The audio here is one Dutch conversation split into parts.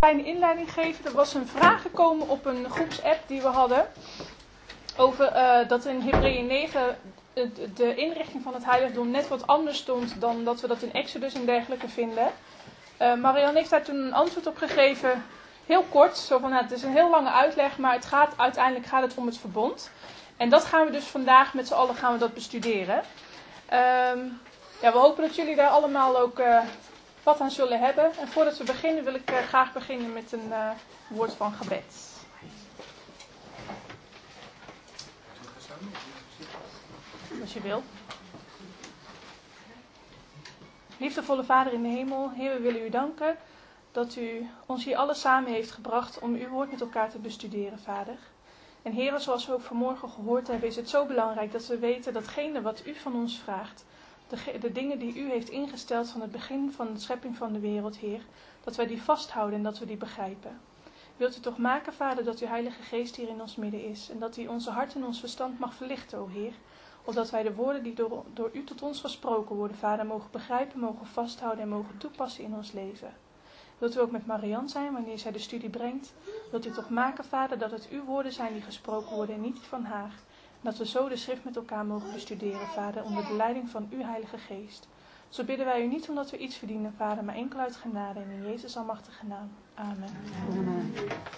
Een inleiding geven. Er was een vraag gekomen op een groepsapp die we hadden. Over dat in Hebreeën 9 de inrichting van het heiligdom net wat anders stond dan dat we dat in Exodus en dergelijke vinden. Marianne heeft daar toen een antwoord op gegeven. Heel kort. Zo van, het is een heel lange uitleg, maar uiteindelijk gaat het om het verbond. En dat gaan we dus vandaag met z'n allen bestuderen. We hopen dat jullie daar allemaal ook wat aan zullen hebben. En voordat we beginnen wil ik graag beginnen met een woord van gebed. Als je wil. Liefdevolle Vader in de hemel, Heer, we willen u danken dat u ons hier alle samen heeft gebracht om uw woord met elkaar te bestuderen, Vader. En Heer, zoals we ook vanmorgen gehoord hebben, is het zo belangrijk dat we weten datgene wat u van ons vraagt, de dingen die u heeft ingesteld van het begin van de schepping van de wereld, Heer, dat wij die vasthouden en dat we die begrijpen. Wilt u toch maken, Vader, dat uw Heilige Geest hier in ons midden is en dat hij onze hart en ons verstand mag verlichten, o Heer, opdat wij de woorden die door u tot ons gesproken worden, Vader, mogen begrijpen, mogen vasthouden en mogen toepassen in ons leven. Wilt u ook met Marianne zijn wanneer zij de studie brengt? Wilt u toch maken, Vader, dat het uw woorden zijn die gesproken worden en niet die van haar? En dat we zo de schrift met elkaar mogen bestuderen, Vader, onder de leiding van uw Heilige Geest. Zo bidden wij u niet omdat we iets verdienen, Vader, maar enkel uit genade en in Jezus almachtige naam. Amen. Amen.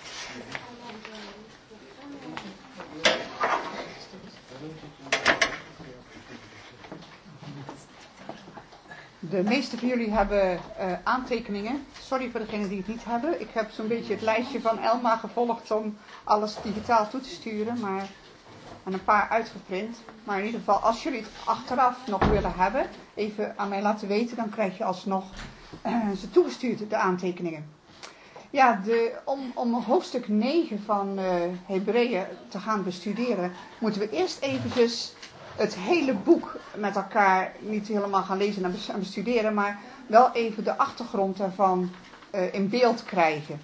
De meeste van jullie hebben aantekeningen. Sorry voor degenen die het niet hebben. Ik heb zo'n beetje het lijstje van Elma gevolgd om alles digitaal toe te sturen. En een paar uitgeprint. Maar in ieder geval, als jullie het achteraf nog willen hebben, even aan mij laten weten. Dan krijg je alsnog ze toegestuurd, de aantekeningen. Ja, om hoofdstuk 9 van Hebreeën te gaan bestuderen, moeten we eerst eventjes het hele boek met elkaar niet helemaal gaan lezen en bestuderen, maar wel even de achtergrond daarvan in beeld krijgen.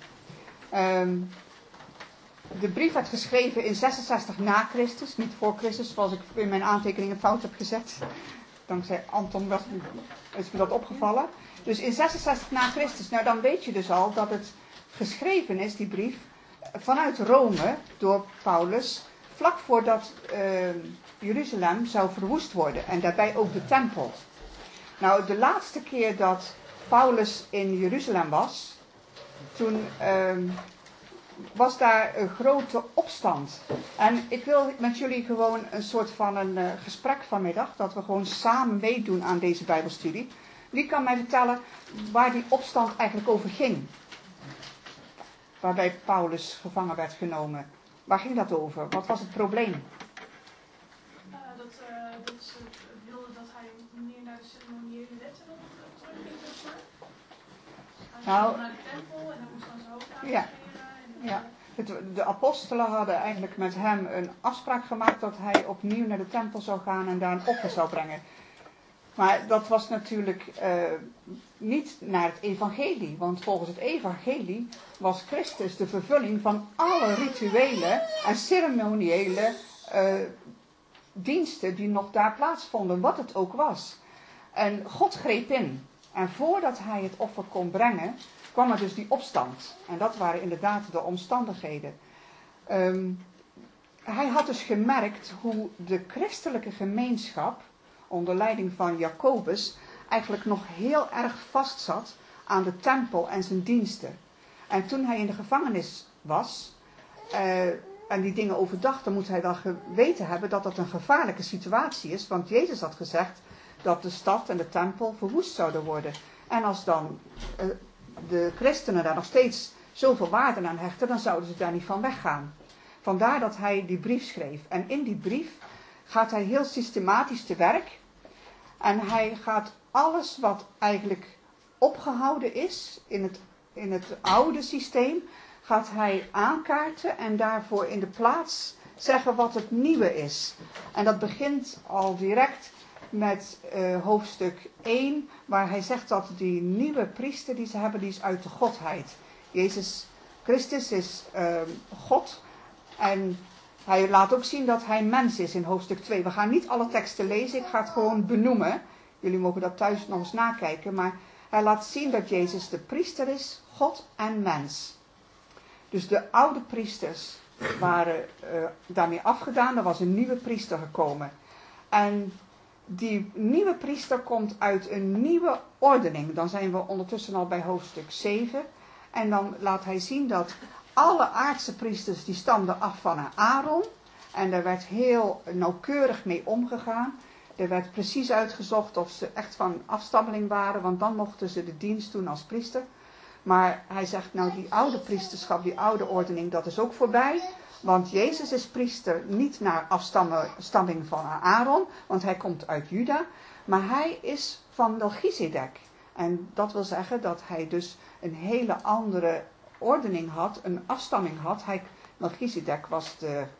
De brief werd geschreven in 66 na Christus, niet voor Christus, zoals ik in mijn aantekeningen fout heb gezet. Dankzij Anton is me dat opgevallen. Dus in 66 na Christus, nou dan weet je dus al dat het geschreven is, die brief, vanuit Rome door Paulus, vlak voordat Jeruzalem zou verwoest worden en daarbij ook de tempel. Nou, de laatste keer dat Paulus in Jeruzalem was, toen was daar een grote opstand. En ik wil met jullie gewoon een soort van een gesprek vanmiddag, dat we gewoon samen meedoen aan deze Bijbelstudie. Wie kan mij vertellen waar die opstand eigenlijk over ging? Waarbij Paulus gevangen werd genomen. Waar ging dat over? Wat was het probleem? Dat ze wilden dat hij meer naar de ceremoniële wetten terugging, zeg maar. Hij ging naar de tempel en hij moest dan zijn hoofd aanscheren. Ja. De apostelen hadden eigenlijk met hem een afspraak gemaakt dat hij opnieuw naar de tempel zou gaan en daar een offer zou brengen. Maar dat was natuurlijk niet naar het evangelie. Want volgens het evangelie was Christus de vervulling van alle rituele en ceremoniële diensten die nog daar plaatsvonden, wat het ook was. En God greep in. En voordat hij het offer kon brengen, kwam er dus die opstand. En dat waren inderdaad de omstandigheden. Hij had dus gemerkt hoe de christelijke gemeenschap onder leiding van Jacobus eigenlijk nog heel erg vastzat aan de tempel en zijn diensten. En toen hij in de gevangenis was en die dingen overdacht, dan moet hij wel geweten hebben dat dat een gevaarlijke situatie is. Want Jezus had gezegd dat de stad en de tempel verwoest zouden worden. En als dan de christenen daar nog steeds zoveel waarde aan hechten, dan zouden ze daar niet van weggaan. Vandaar dat hij die brief schreef. En in die brief gaat hij heel systematisch te werk. En hij gaat alles wat eigenlijk opgehouden is in het oude systeem, gaat hij aankaarten en daarvoor in de plaats zeggen wat het nieuwe is. En dat begint al direct met hoofdstuk 1, waar hij zegt dat die nieuwe priester die ze hebben, die is uit de godheid. Jezus Christus is God en hij laat ook zien dat hij mens is in hoofdstuk 2. We gaan niet alle teksten lezen, ik ga het gewoon benoemen. Jullie mogen dat thuis nog eens nakijken, maar hij laat zien dat Jezus de priester is, God en mens. Dus de oude priesters waren daarmee afgedaan. Er was een nieuwe priester gekomen. En die nieuwe priester komt uit een nieuwe ordening. Dan zijn we ondertussen al bij hoofdstuk 7. En dan laat hij zien dat alle aardse priesters die stamden af van Aaron. En daar werd heel nauwkeurig mee omgegaan. Er werd precies uitgezocht of ze echt van afstammeling waren. Want dan mochten ze de dienst doen als priester. Maar hij zegt, nou die oude priesterschap, die oude ordening, dat is ook voorbij. Want Jezus is priester niet naar afstamming van Aaron, want hij komt uit Juda. Maar hij is van Melchizedek. En dat wil zeggen dat hij dus een hele andere ordening had, een afstamming had. Melchizedek was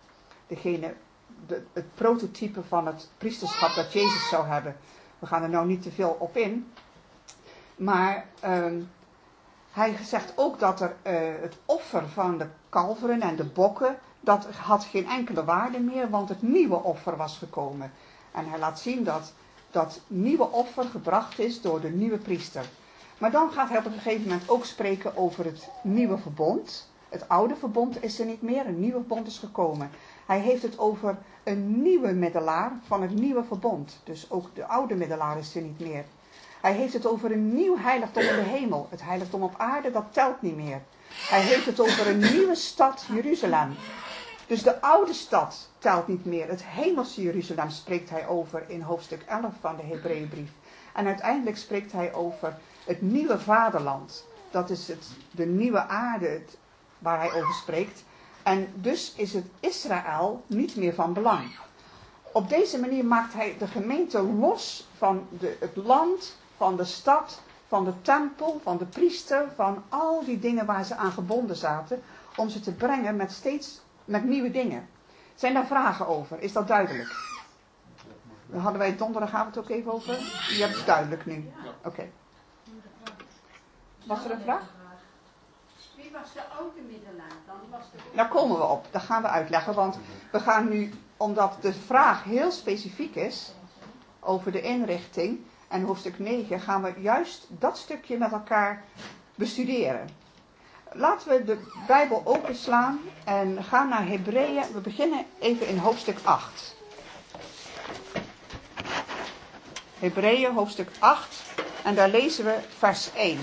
het prototype van het priesterschap dat Jezus zou hebben. We gaan er nou niet te veel op in. Maar hij zegt ook dat het offer van de kalveren en de bokken, dat had geen enkele waarde meer, want het nieuwe offer was gekomen. En hij laat zien dat dat nieuwe offer gebracht is door de nieuwe priester. Maar dan gaat hij op een gegeven moment ook spreken over het nieuwe verbond. Het oude verbond is er niet meer, een nieuwe verbond is gekomen. Hij heeft het over een nieuwe middelaar van het nieuwe verbond. Dus ook de oude middelaar is er niet meer. Hij heeft het over een nieuw heiligdom in de hemel. Het heiligdom op aarde, dat telt niet meer. Hij heeft het over een nieuwe stad, Jeruzalem. Dus de oude stad telt niet meer. Het hemelse Jeruzalem spreekt hij over in hoofdstuk 11 van de Hebreeënbrief. En uiteindelijk spreekt hij over het nieuwe vaderland. Dat is de nieuwe aarde waar hij over spreekt. En dus is het Israël niet meer van belang. Op deze manier maakt hij de gemeente los van het land, van de stad, van de tempel, van de priester, van al die dingen waar ze aan gebonden zaten, om ze te brengen met nieuwe dingen. Zijn daar vragen over? Is dat duidelijk? Daar hadden wij donderdagavond ook even over. Je hebt het duidelijk nu. Oké. Was er een vraag? Wie was de oude middelaar dan? Daar komen we op. Dat gaan we uitleggen. Want we gaan nu, omdat de vraag heel specifiek is over de inrichting en hoofdstuk 9, gaan we juist dat stukje met elkaar bestuderen. Laten we de Bijbel openslaan en gaan naar Hebreeën. We beginnen even in hoofdstuk 8. Hebreeën hoofdstuk 8 en daar lezen we vers 1.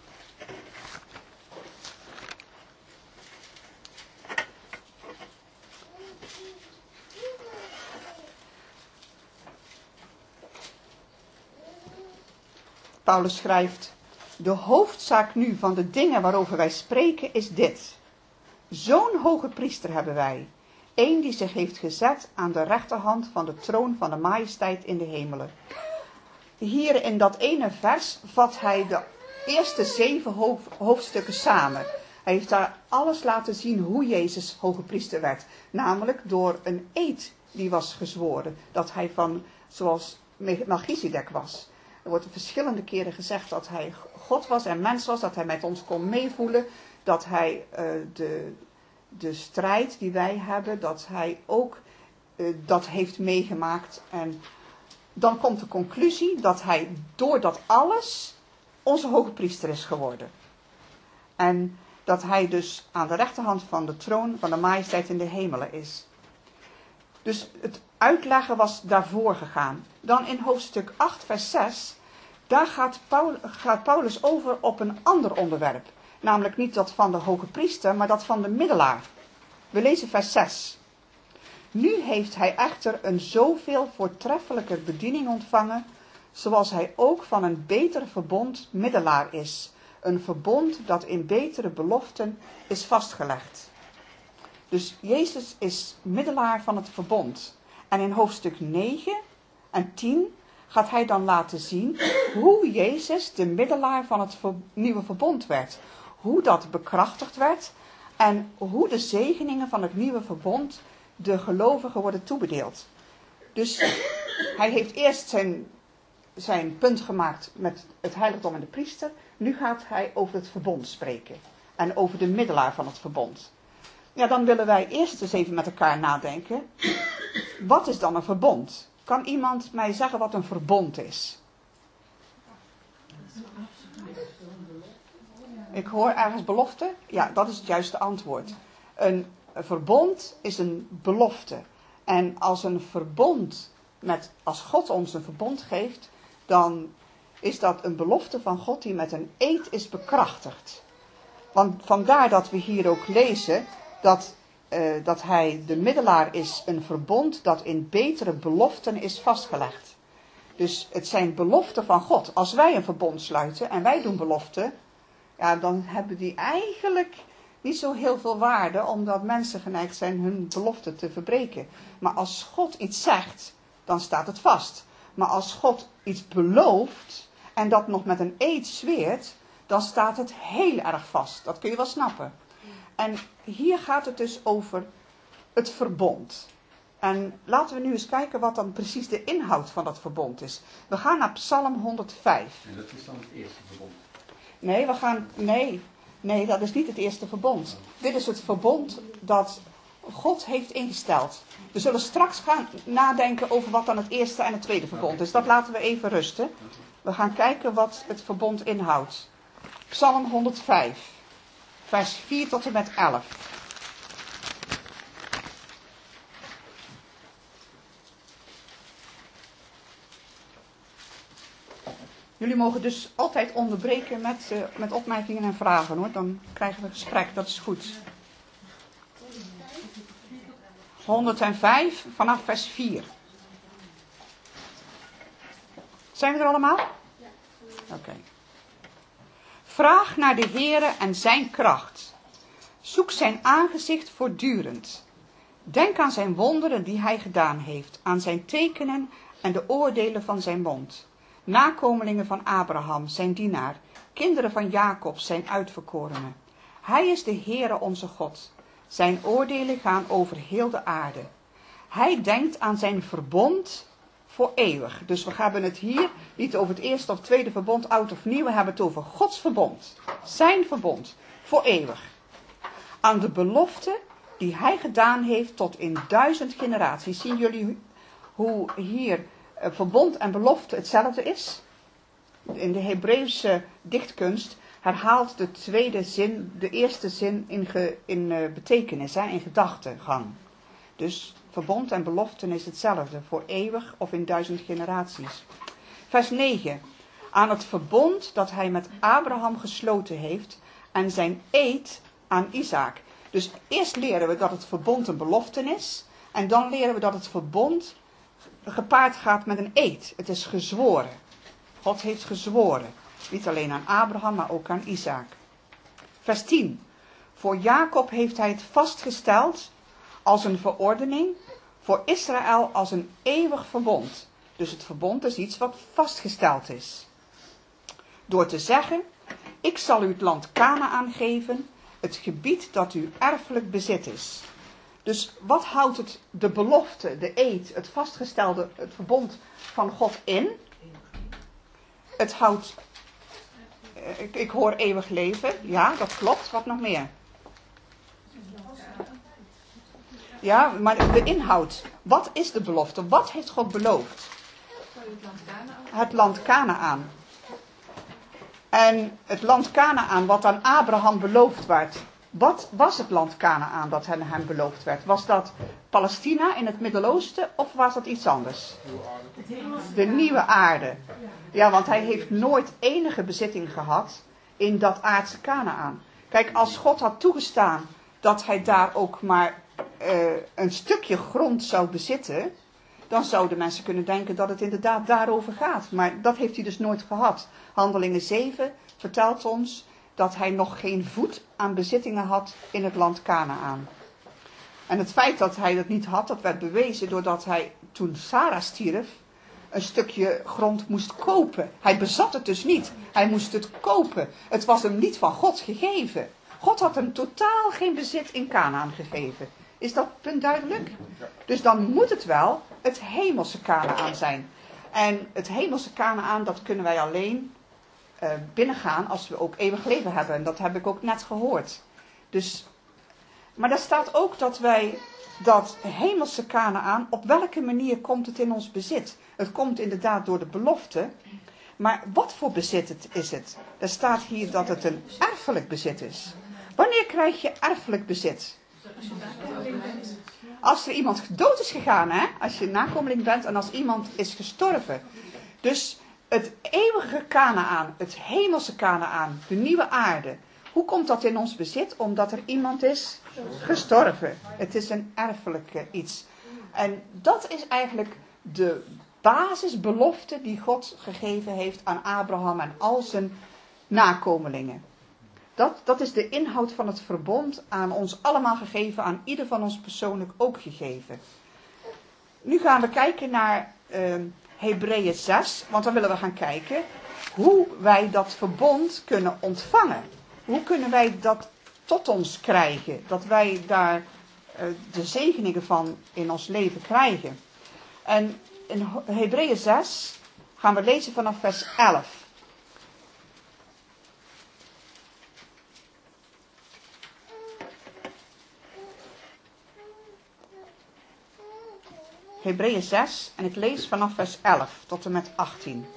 Paulus schrijft: de hoofdzaak nu van de dingen waarover wij spreken is dit. Zo'n hoge priester hebben wij. Eén die zich heeft gezet aan de rechterhand van de troon van de majesteit in de hemelen. Hier in dat ene vers vat hij de eerste 7 hoofdstukken samen. Hij heeft daar alles laten zien hoe Jezus hoge priester werd. Namelijk door een eed die was gezworen. Dat hij zoals Melchizedek was. Er wordt verschillende keren gezegd dat hij God was en mens was. Dat hij met ons kon meevoelen. Dat hij de strijd die wij hebben, dat hij ook dat heeft meegemaakt. En dan komt de conclusie dat hij door dat alles onze hoge priester is geworden. En dat hij dus aan de rechterhand van de troon van de majesteit in de hemelen is. Dus het uitleggen was daarvoor gegaan. Dan in hoofdstuk 8 vers 6, daar gaat Paulus over op een ander onderwerp. Namelijk niet dat van de hoge priester, maar dat van de middelaar. We lezen vers 6. Nu heeft hij echter een zoveel voortreffelijker bediening ontvangen, zoals hij ook van een beter verbond middelaar is. Een verbond dat in betere beloften is vastgelegd. Dus Jezus is middelaar van het verbond. En in hoofdstuk 9 en 10 gaat hij dan laten zien hoe Jezus de middelaar van het nieuwe verbond werd. Hoe dat bekrachtigd werd en hoe de zegeningen van het nieuwe verbond de gelovigen worden toebedeeld. Dus hij heeft eerst zijn punt gemaakt met het heiligdom en de priester. Nu gaat hij over het verbond spreken. En over de middelaar van het verbond. Ja, dan willen wij eerst eens even met elkaar nadenken. Wat is dan een verbond? Kan iemand mij zeggen wat een verbond is? Ik hoor ergens belofte. Ja, dat is het juiste antwoord. Een verbond is een belofte. En als een verbond, als God ons een verbond geeft, dan is dat een belofte van God die met een eed is bekrachtigd. Want vandaar dat we hier ook lezen dat hij de middelaar is, een verbond dat in betere beloften is vastgelegd. Dus het zijn beloften van God. Als wij een verbond sluiten en wij doen beloften, ja, dan hebben die eigenlijk niet zo heel veel waarde, omdat mensen geneigd zijn hun belofte te verbreken. Maar als God iets zegt, dan staat het vast. Maar als God iets belooft en dat nog met een eed zweert, dan staat het heel erg vast. Dat kun je wel snappen. En hier gaat het dus over het verbond. En laten we nu eens kijken wat dan precies de inhoud van dat verbond is. We gaan naar Psalm 105. En dat is dan het eerste verbond? Nee, dat is niet het eerste verbond. Dit is het verbond dat God heeft ingesteld. We zullen straks gaan nadenken over wat dan het eerste en het tweede verbond is. Dat laten we even rusten. We gaan kijken wat het verbond inhoudt. Psalm 105, vers 4 tot en met 11. Jullie mogen dus altijd onderbreken met opmerkingen en vragen, hoor. Dan krijgen we gesprek, dat is goed. 105 vanaf vers 4. Zijn we er allemaal? Oké. Vraag naar de Heere en zijn kracht. Zoek zijn aangezicht voortdurend. Denk aan zijn wonderen die hij gedaan heeft, aan zijn tekenen en de oordelen van zijn mond. Nakomelingen van Abraham, zijn dienaar, kinderen van Jacob, zijn uitverkorenen. Hij is de Heere onze God. Zijn oordelen gaan over heel de aarde. Hij denkt aan zijn verbond voor eeuwig. Dus we hebben het hier niet over het eerste of tweede verbond, oud of nieuw. We hebben het over Gods verbond. Zijn verbond voor eeuwig. Aan de belofte die hij gedaan heeft tot in 1000 generaties. Zien jullie hoe hier verbond en belofte hetzelfde is? In de Hebreeuwse dichtkunst herhaalt de tweede zin de eerste zin in betekenis, in gedachtegang. Dus verbond en beloften is hetzelfde, voor eeuwig of in 1000 generaties. Vers 9. Aan het verbond dat hij met Abraham gesloten heeft en zijn eed aan Isaac. Dus eerst leren we dat het verbond een belofte is. En dan leren we dat het verbond gepaard gaat met een eed. Het is gezworen. God heeft gezworen. Niet alleen aan Abraham, maar ook aan Isaac. Vers 10. Voor Jacob heeft hij het vastgesteld als een verordening. Voor Israël als een eeuwig verbond. Dus het verbond is iets wat vastgesteld is. Door te zeggen, ik zal u het land Kanaan geven, het gebied dat uw erfelijk bezit is. Dus wat houdt het, de belofte, de eed, het vastgestelde, het verbond van God in? Het houdt, ik hoor eeuwig leven, ja, dat klopt, wat nog meer? Ja, maar de inhoud, wat is de belofte? Wat heeft God beloofd? Het land Kanaan. En het land Kanaan wat aan Abraham beloofd werd. Wat was het land Kanaan dat hem beloofd werd? Was dat Palestina in het Midden-Oosten of was dat iets anders? De nieuwe aarde. Ja, want hij heeft nooit enige bezitting gehad in dat aardse Kanaan. Kijk, als God had toegestaan dat hij daar ook maar een stukje grond zou bezitten, dan zouden mensen kunnen denken dat het inderdaad daarover gaat. Maar dat heeft hij dus nooit gehad. Handelingen 7 vertelt ons dat hij nog geen voet aan bezittingen had in het land Kanaan. En het feit dat hij dat niet had, dat werd bewezen doordat hij, toen Sarah stierf, een stukje grond moest kopen. Hij bezat het dus niet. Hij moest het kopen. Het was hem niet van God gegeven. God had hem totaal geen bezit in Kanaan gegeven. Is dat punt duidelijk? Dus dan moet het wel het hemelse Kanaan zijn. En het hemelse Kanaan, dat kunnen wij alleen binnengaan als we ook eeuwig leven hebben. En dat heb ik ook net gehoord. Dus, maar daar staat ook dat wij dat hemelse Kanaan, op welke manier komt het in ons bezit? Het komt inderdaad door de belofte. Maar wat voor bezit is het? Er staat hier dat het een erfelijk bezit is. Wanneer krijg je erfelijk bezit? Als er iemand dood is gegaan, hè? Als je nakomeling bent en als iemand is gestorven. Dus het eeuwige Kanaaan, het hemelse Kanaaan, de nieuwe aarde. Hoe komt dat in ons bezit? Omdat er iemand is gestorven. Het is een erfelijke iets. En dat is eigenlijk de basisbelofte die God gegeven heeft aan Abraham en al zijn nakomelingen. Dat is de inhoud van het verbond aan ons allemaal gegeven, aan ieder van ons persoonlijk ook gegeven. Nu gaan we kijken naar Hebreeën 6, want dan willen we gaan kijken hoe wij dat verbond kunnen ontvangen. Hoe kunnen wij dat tot ons krijgen, dat wij daar de zegeningen van in ons leven krijgen. En in Hebreeën 6 gaan we lezen vanaf vers 11. Hebreeën 6 en ik lees vanaf vers 11 tot en met 18.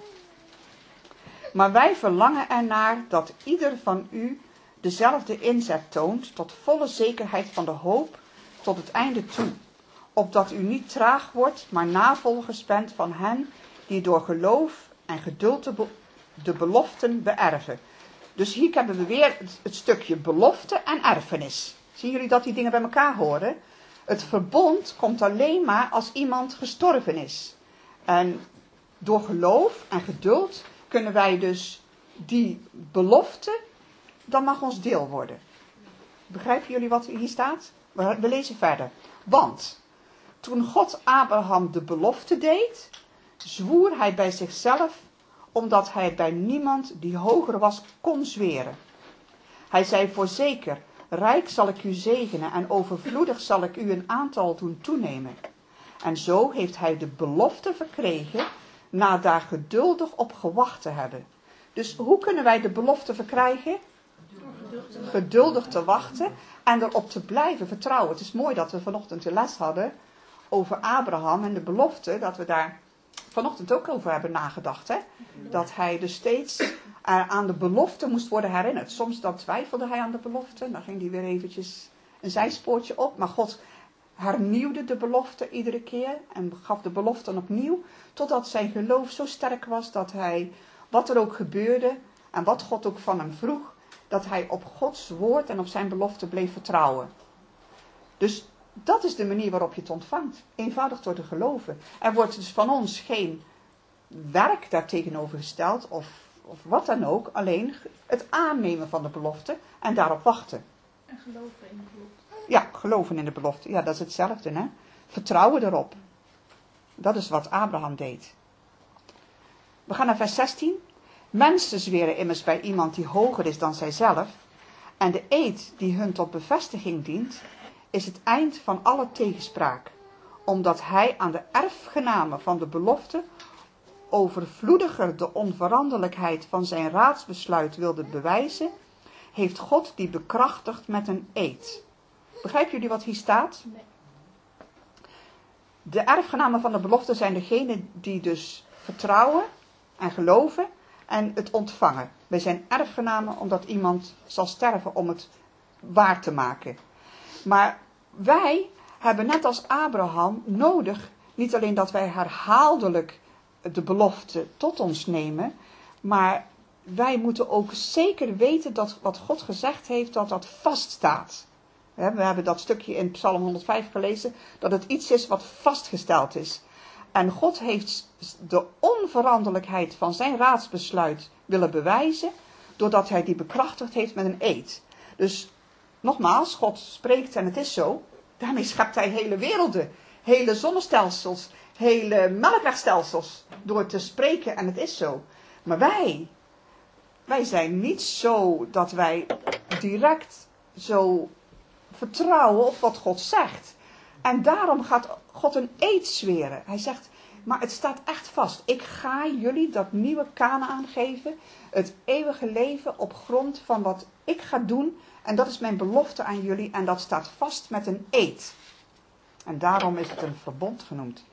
Maar wij verlangen ernaar dat ieder van u dezelfde inzet toont tot volle zekerheid van de hoop tot het einde toe. Opdat u niet traag wordt, maar navolgers bent van hen die door geloof en geduld de beloften beërven. Dus hier hebben we weer het stukje belofte en erfenis. Zien jullie dat die dingen bij elkaar horen? Het verbond komt alleen maar als iemand gestorven is. En door geloof en geduld kunnen wij dus die belofte, dan mag ons deel worden. Begrijpen jullie wat hier staat? We lezen verder. Want toen God Abraham de belofte deed, zwoer hij bij zichzelf, omdat hij bij niemand die hoger was kon zweren. Hij zei voorzeker, rijk zal ik u zegenen en overvloedig zal ik u een aantal doen toenemen. En zo heeft hij de belofte verkregen, na daar geduldig op gewacht te hebben. Dus hoe kunnen wij de belofte verkrijgen? Geduldig te wachten en erop te blijven vertrouwen. Het is mooi dat we vanochtend de les hadden over Abraham en de belofte, dat we daar vanochtend ook over hebben nagedacht. Hè? Dat hij dus steeds aan de belofte moest worden herinnerd. Soms dan twijfelde hij aan de belofte, dan ging hij weer eventjes een zijspoortje op. Maar God hernieuwde de belofte iedere keer en gaf de belofte opnieuw, totdat zijn geloof zo sterk was dat hij, wat er ook gebeurde en wat God ook van hem vroeg, dat hij op Gods woord en op zijn belofte bleef vertrouwen. Dus dat is de manier waarop je het ontvangt. Eenvoudig door te geloven. Er wordt dus van ons geen werk daartegenover gesteld of wat dan ook. Alleen het aannemen van de belofte en daarop wachten. En geloven in de belofte. Ja, geloven in de belofte. Ja, dat is hetzelfde, hè. Vertrouwen erop. Dat is wat Abraham deed. We gaan naar vers 16. Mensen zweren immers bij iemand die hoger is dan zijzelf. En de eed die hun tot bevestiging dient, is het eind van alle tegenspraak. Omdat hij aan de erfgenamen van de belofte overvloediger de onveranderlijkheid van zijn raadsbesluit wilde bewijzen, heeft God die bekrachtigd met een eed. Begrijpen jullie wat hier staat? Nee. De erfgenamen van de belofte zijn degenen die dus vertrouwen en geloven en het ontvangen. Wij zijn erfgenamen omdat iemand zal sterven om het waar te maken. Maar wij hebben net als Abraham nodig, niet alleen dat wij herhaaldelijk de belofte tot ons nemen, maar wij moeten ook zeker weten dat wat God gezegd heeft, dat dat vaststaat. We hebben dat stukje in Psalm 105 gelezen, dat het iets is wat vastgesteld is. En God heeft de onveranderlijkheid van zijn raadsbesluit willen bewijzen, doordat hij die bekrachtigd heeft met een eed. Dus nogmaals, God spreekt en het is zo. Daarmee schept hij hele werelden, hele zonnestelsels, hele melkwegstelsels door te spreken en het is zo. Maar wij zijn niet zo dat wij direct zo vertrouwen op wat God zegt. En daarom gaat God een eed zweren. Hij zegt, maar het staat echt vast. Ik ga jullie dat nieuwe Kanaaan geven. Het eeuwige leven op grond van wat ik ga doen. En dat is mijn belofte aan jullie. En dat staat vast met een eed. En daarom is het een verbond genoemd.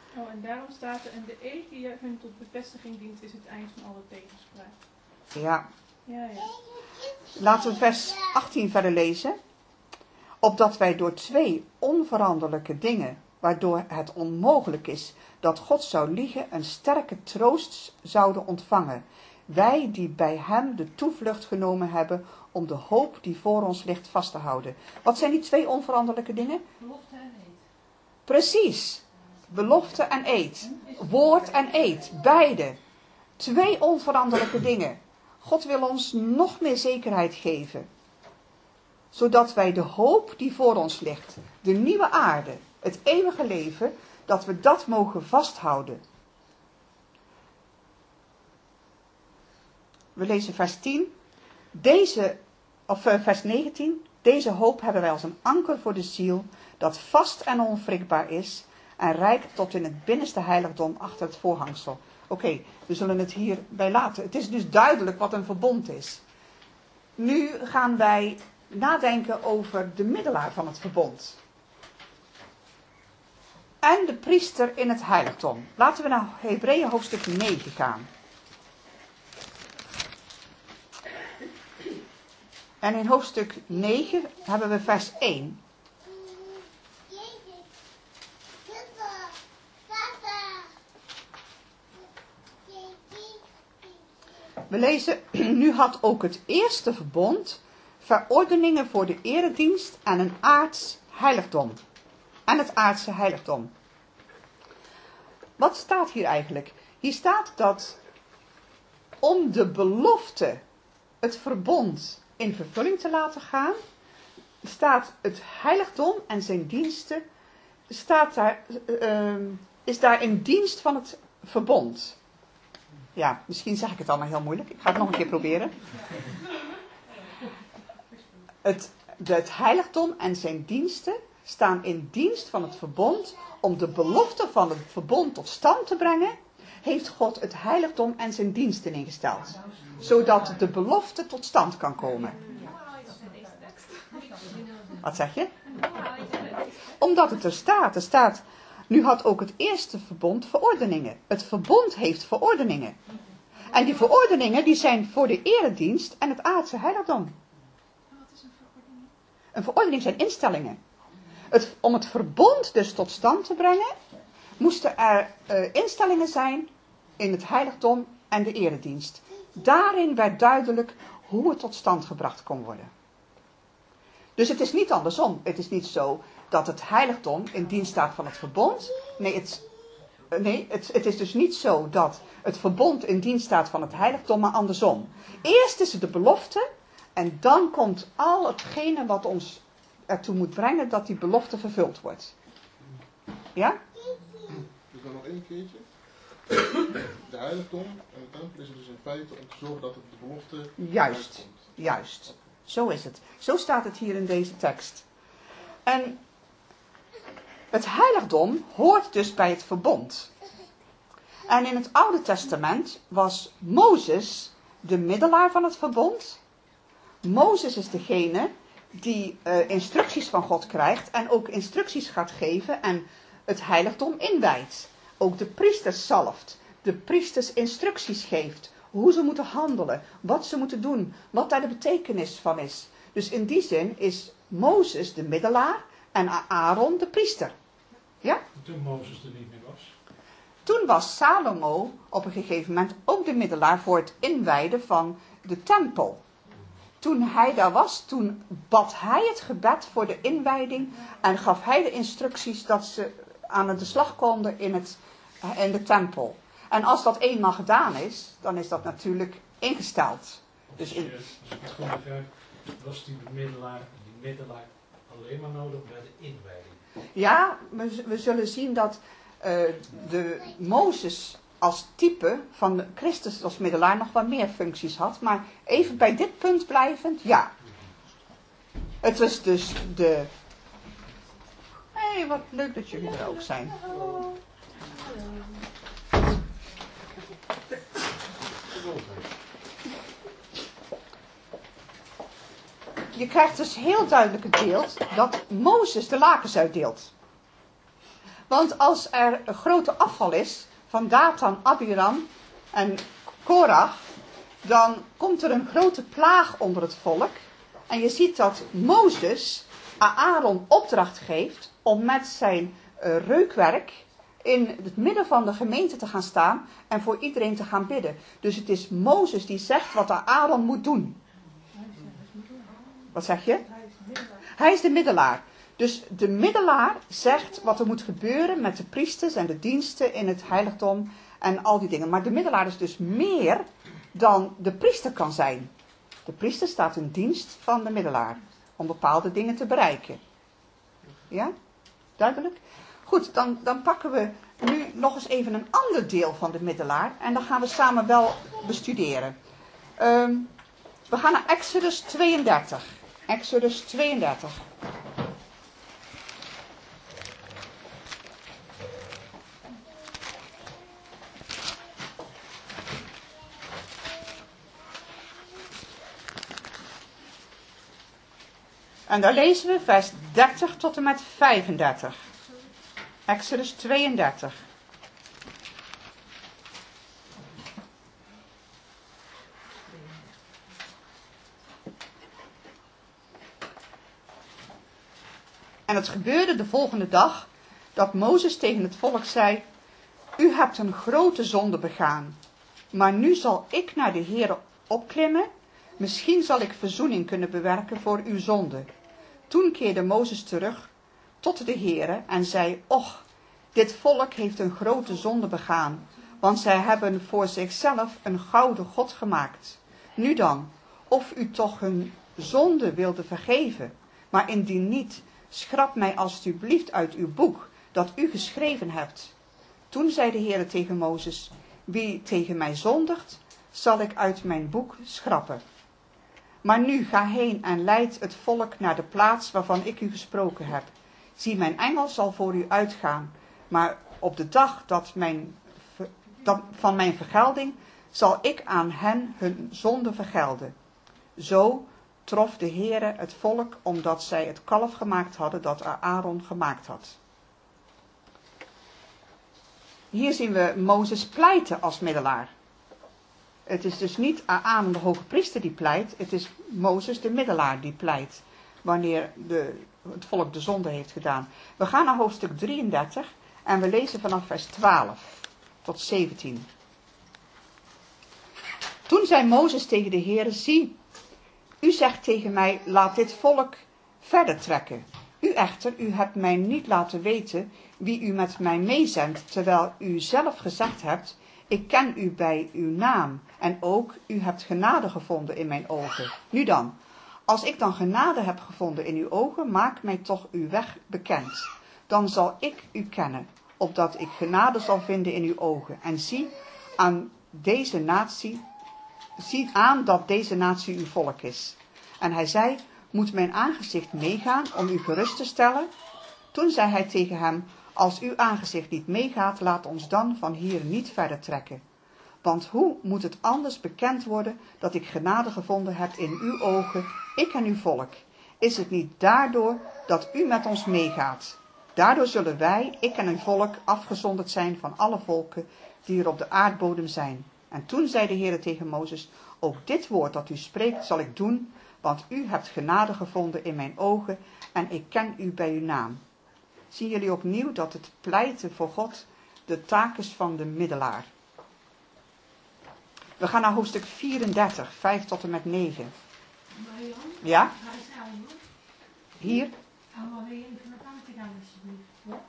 Oh, en daarom staat er, en de eed die hun tot bevestiging dient, is het eind van alle tegenspraak. Ja. Ja. Laten we vers 18 verder lezen. Opdat wij door 2 onveranderlijke dingen, waardoor het onmogelijk is dat God zou liegen, een sterke troost zouden ontvangen. Wij die bij hem de toevlucht genomen hebben om de hoop die voor ons ligt vast te houden. Wat zijn die 2 onveranderlijke dingen? Belofte en eed. Precies. Belofte en eed. Woord en eed. Beide. 2 onveranderlijke dingen. God wil ons nog meer zekerheid geven. Zodat wij de hoop die voor ons ligt, de nieuwe aarde, het eeuwige leven, dat we dat mogen vasthouden. We lezen vers 10. Vers 19. Deze hoop hebben wij als een anker voor de ziel, dat vast en onwrikbaar is en reikt tot in het binnenste heiligdom achter het voorhangsel. Oké, we zullen het hierbij laten. Het is dus duidelijk wat een verbond is. Nu gaan wij nadenken over de middelaar van het verbond. En de priester in het heiligdom. Laten we naar Hebreeën hoofdstuk 9 gaan. En in hoofdstuk 9 hebben we vers 1. We lezen, nu had ook het eerste verbond verordeningen voor de eredienst en een aards heiligdom. En het aardse heiligdom. Wat staat hier eigenlijk? Hier staat dat om de belofte, het verbond in vervulling te laten gaan, staat het heiligdom en zijn diensten, is daar in dienst van het verbond. Ja, misschien zeg ik het allemaal heel moeilijk. Ik ga het nog een keer proberen. Het heiligdom en zijn diensten staan in dienst van het verbond. Om de belofte van het verbond tot stand te brengen, heeft God het heiligdom en zijn diensten ingesteld. Zodat de belofte tot stand kan komen. Wat zeg je? Omdat het er staat. Er staat, nu had ook het eerste verbond verordeningen. Het verbond heeft verordeningen. En die verordeningen die zijn voor de eredienst en het aardse heiligdom. Wat is een verordening? Een verordening zijn instellingen. Om het verbond dus tot stand te brengen, moesten er instellingen zijn in het heiligdom en de eredienst. Daarin werd duidelijk hoe het tot stand gebracht kon worden. Dus het is niet andersom. Het is niet zo dat het heiligdom in dienst staat van het verbond. Nee, het is dus niet zo dat het verbond in dienst staat van het heiligdom, maar andersom. Eerst is het de belofte en dan komt al hetgene wat ons ertoe moet brengen dat die belofte vervuld wordt. Ja? Dus dan nog 1 keertje. De heiligdom en de tempel is er dus in feite om te zorgen dat het de belofte Juist. Zo is het. Zo staat het hier in deze tekst. En het heiligdom hoort dus bij het verbond. En in het Oude Testament was Mozes de middelaar van het verbond. Mozes is degene die instructies van God krijgt en ook instructies gaat geven en het heiligdom inwijdt. Ook de priesters zalft, de priesters instructies geeft, hoe ze moeten handelen, wat ze moeten doen, wat daar de betekenis van is. Dus in die zin is Mozes de middelaar en Aaron de priester. Ja? Toen Mozes er niet meer was. Toen was Salomo op een gegeven moment ook de middelaar voor het inwijden van de tempel. Toen hij daar was, toen bad hij het gebed voor de inwijding en gaf hij de instructies dat ze aan de slag konden in de tempel. En als dat eenmaal gedaan is, dan is dat natuurlijk ingesteld. Dus Als ik het goed begrijp, was die middelaar alleen maar nodig bij de inwijding. Ja, we zullen zien dat de Mozes als type van de Christus als middelaar nog wat meer functies had. Maar even bij dit punt blijvend, ja. Het was dus de... Hé, wat leuk dat jullie er ook zijn. Je krijgt dus heel duidelijk het beeld dat Mozes de lakens uitdeelt. Want als er een grote afval is van Dathan, Abiram en Korach, dan komt er een grote plaag onder het volk. En je ziet dat Mozes Aaron opdracht geeft om met zijn reukwerk in het midden van de gemeente te gaan staan en voor iedereen te gaan bidden. Dus het is Mozes die zegt wat Aaron moet doen. Wat zeg je? Hij is de middelaar. Dus de middelaar zegt wat er moet gebeuren met de priesters en de diensten in het heiligdom en al die dingen. Maar de middelaar is dus meer dan de priester kan zijn. De priester staat in dienst van de middelaar om bepaalde dingen te bereiken. Ja? Duidelijk? Goed, dan pakken we nu nog eens even een ander deel van de middelaar en dan gaan we samen wel bestuderen. We gaan naar Exodus 32. Exodus 32. En daar lezen we vers 30 tot en met 35. Exodus 32. En het gebeurde de volgende dag dat Mozes tegen het volk zei: U hebt een grote zonde begaan, maar nu zal ik naar de Heere opklimmen. Misschien zal ik verzoening kunnen bewerken voor uw zonde. Toen keerde Mozes terug tot de Heere en zei: Och, dit volk heeft een grote zonde begaan, want zij hebben voor zichzelf een gouden god gemaakt. Nu dan, of u toch hun zonde wilde vergeven, maar indien niet, schrap mij alstublieft uit uw boek dat u geschreven hebt. Toen zei de Heere tegen Mozes: Wie tegen mij zondigt, zal ik uit mijn boek schrappen. Maar nu ga heen en leid het volk naar de plaats waarvan ik u gesproken heb. Zie, mijn engel zal voor u uitgaan, maar op de dag van mijn vergelding zal ik aan hen hun zonde vergelden. Zo trof de Heere het volk, omdat zij het kalf gemaakt hadden dat Aaron gemaakt had. Hier zien we Mozes pleiten als middelaar. Het is dus niet Aaron de hoge priester die pleit, het is Mozes de middelaar die pleit, wanneer het volk de zonde heeft gedaan. We gaan naar hoofdstuk 33 en we lezen vanaf vers 12 tot 17. Toen zei Mozes tegen de Heere: Zie, u zegt tegen mij, laat dit volk verder trekken. U echter, u hebt mij niet laten weten wie u met mij meezendt, terwijl u zelf gezegd hebt: Ik ken u bij uw naam en ook u hebt genade gevonden in mijn ogen. Nu dan, als ik dan genade heb gevonden in uw ogen, maak mij toch uw weg bekend. Dan zal ik u kennen, opdat ik genade zal vinden in uw ogen. En zie aan dat deze natie uw volk is. En hij zei: Moet mijn aangezicht meegaan om u gerust te stellen? Toen zei hij tegen hem: Als uw aangezicht niet meegaat, laat ons dan van hier niet verder trekken. Want hoe moet het anders bekend worden dat ik genade gevonden heb in uw ogen, ik en uw volk? Is het niet daardoor dat u met ons meegaat? Daardoor zullen wij, ik en uw volk, afgezonderd zijn van alle volken die er op de aardbodem zijn. En toen zei de Heere tegen Mozes: Ook dit woord dat u spreekt zal ik doen, want u hebt genade gevonden in mijn ogen en ik ken u bij uw naam. Zien jullie opnieuw dat het pleiten voor God de taak is van de middelaar. We gaan naar hoofdstuk 34, 5 tot en met 9. Marian? Ja? Waar is Elmer? Hier? Elmer, wil je even naar buiten gaan alsjeblieft? Ja?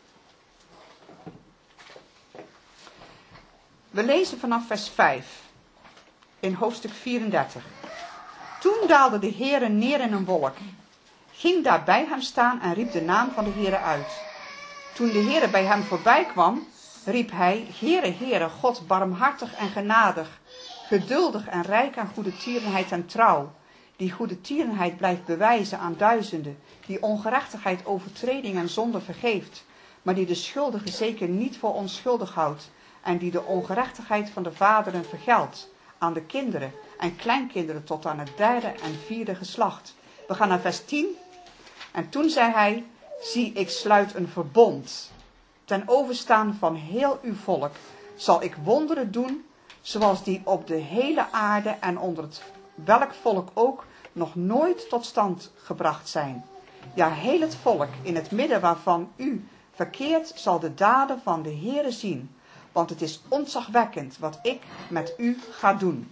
We lezen vanaf vers 5 in hoofdstuk 34. Toen daalde de Heere neer in een wolk, ging daar bij hem staan en riep de naam van de Heere uit. Toen de Heere bij hem voorbij kwam, riep hij: Heere, Heere, God barmhartig en genadig, geduldig en rijk aan goede tierenheid en trouw, die goede tierenheid blijft bewijzen aan duizenden, die ongerechtigheid, overtreding en zonde vergeeft, maar die de schuldige zeker niet voor onschuldig houdt, en die de ongerechtigheid van de vaderen vergeldt aan de kinderen en kleinkinderen tot aan het 3e en 4e geslacht. We gaan naar vers 10. En toen zei hij: Zie, ik sluit een verbond ten overstaan van heel uw volk zal ik wonderen doen, zoals die op de hele aarde en onder het welk volk ook nog nooit tot stand gebracht zijn. Ja, heel het volk in het midden waarvan u verkeert zal de daden van de Heere zien, want het is ontzagwekkend wat ik met u ga doen.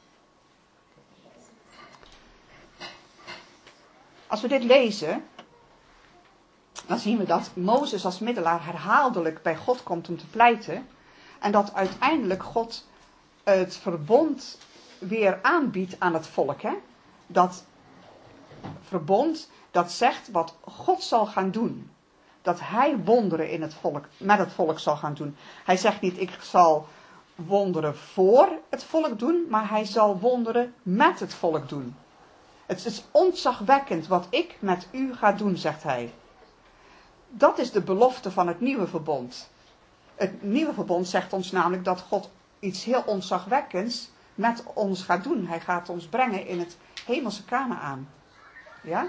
Als we dit lezen, dan zien we dat Mozes als middelaar herhaaldelijk bij God komt om te pleiten. En dat uiteindelijk God het verbond weer aanbiedt aan het volk. Hè? Dat verbond dat zegt wat God zal gaan doen. Dat hij wonderen in het volk, met het volk zal gaan doen. Hij zegt niet ik zal wonderen voor het volk doen, maar hij zal wonderen met het volk doen. Het is ontzagwekkend wat ik met u ga doen, zegt hij. Dat is de belofte van het nieuwe verbond. Het nieuwe verbond zegt ons namelijk dat God iets heel ontzagwekkends met ons gaat doen. Hij gaat ons brengen in het hemelse Kanaan. Ja?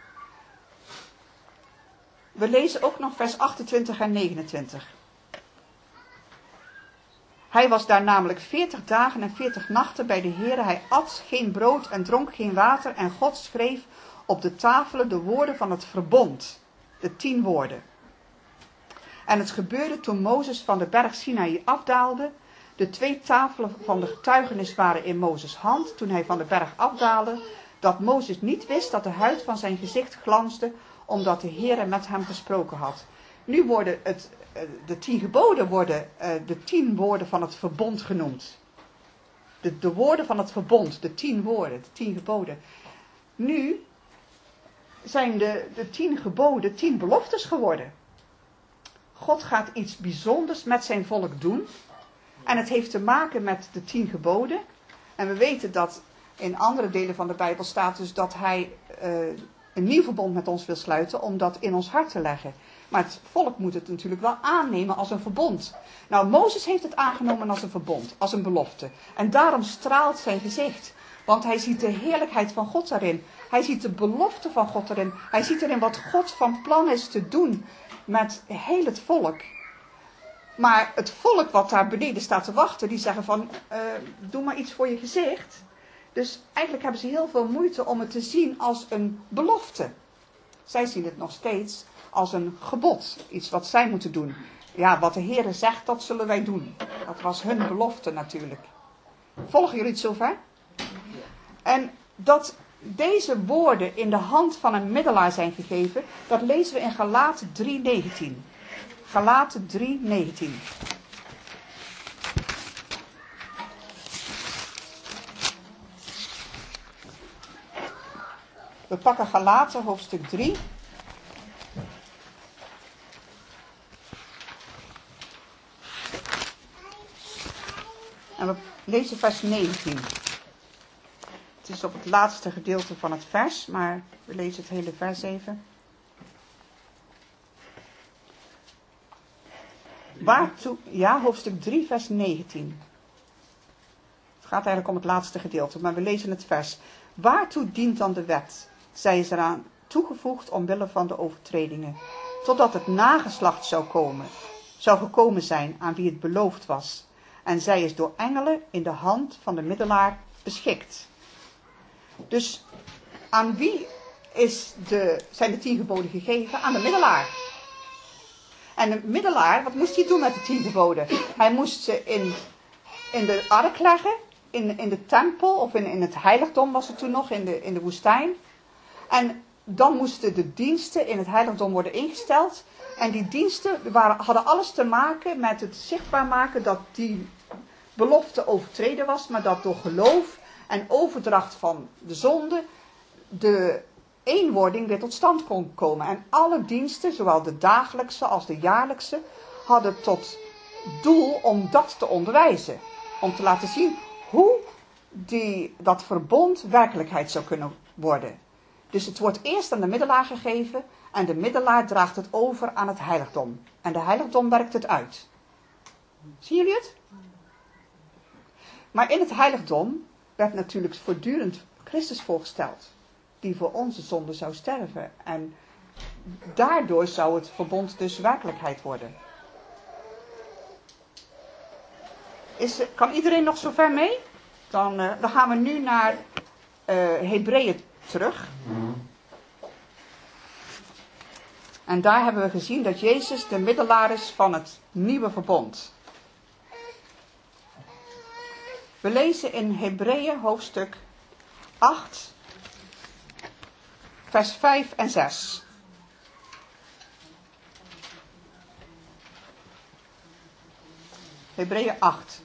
We lezen ook nog vers 28 en 29. Hij was daar namelijk 40 dagen en 40 nachten bij de Heere. Hij at geen brood en dronk geen water. En God schreef op de tafelen de woorden van het verbond. De 10 woorden. En het gebeurde toen Mozes van de berg Sinaï afdaalde. De 2 tafelen van de getuigenis waren in Mozes' hand toen hij van de berg afdaalde. Dat Mozes niet wist dat de huid van zijn gezicht glansde, omdat de Heere met hem gesproken had. Nu worden de 10 geboden worden de 10 woorden van het verbond genoemd. De woorden van het verbond, de 10 woorden, de 10 geboden. Nu zijn de 10 geboden 10 beloftes geworden. God gaat iets bijzonders met zijn volk doen. En het heeft te maken met de 10 geboden. En we weten dat in andere delen van de Bijbel staat dus dat hij een nieuw verbond met ons wil sluiten om dat in ons hart te leggen. Maar het volk moet het natuurlijk wel aannemen als een verbond. Nou, Mozes heeft het aangenomen als een verbond, als een belofte. En daarom straalt zijn gezicht. Want hij ziet de heerlijkheid van God daarin. Hij ziet de belofte van God erin. Hij ziet erin wat God van plan is te doen met heel het volk. Maar het volk wat daar beneden staat te wachten, die zeggen van, doe maar iets voor je gezicht. Dus eigenlijk hebben ze heel veel moeite om het te zien als een belofte. Zij zien het nog steeds als een gebod. Iets wat zij moeten doen. Ja, wat de Heere zegt, dat zullen wij doen. Dat was hun belofte natuurlijk. Volgen jullie het zover? En dat deze woorden in de hand van een middelaar zijn gegeven, dat lezen we in Galaten 3:19. Galaten 3:19. We pakken Galaten hoofdstuk 3. En we lezen vers 19. Het is op het laatste gedeelte van het vers, maar we lezen het hele vers even. Waartoe, ja, hoofdstuk 3, vers 19. Het gaat eigenlijk om het laatste gedeelte, maar we lezen het vers. Waartoe dient dan de wet? Zij is eraan toegevoegd omwille van de overtredingen, totdat het nageslacht zou gekomen zijn aan wie het beloofd was. En zij is door engelen in de hand van de middelaar beschikt. Dus aan wie zijn de 10 geboden gegeven? Aan de middelaar. En de middelaar, wat moest hij doen met de 10 geboden? Hij moest ze in de ark leggen, in de tempel, of in het heiligdom was het toen nog, in de woestijn. En dan moesten de diensten in het heiligdom worden ingesteld. En die diensten hadden alles te maken met het zichtbaar maken dat die belofte overtreden was, maar dat door geloof en overdracht van de zonde de eenwording weer tot stand kon komen. En alle diensten, zowel de dagelijkse als de jaarlijkse, hadden tot doel om dat te onderwijzen. Om te laten zien hoe dat verbond werkelijkheid zou kunnen worden. Dus het wordt eerst aan de middelaar gegeven en de middelaar draagt het over aan het heiligdom. En de heiligdom werkt het uit. Zien jullie het? Maar in het heiligdom werd natuurlijk voortdurend Christus voorgesteld, die voor onze zonde zou sterven. En daardoor zou het verbond dus werkelijkheid worden. Kan iedereen nog zover mee? Dan gaan we nu naar Hebreeën terug. En daar hebben we gezien dat Jezus de middelaar is van het nieuwe verbond. We lezen in Hebreeën hoofdstuk 8, vers 5 en 6. Hebreeën 8.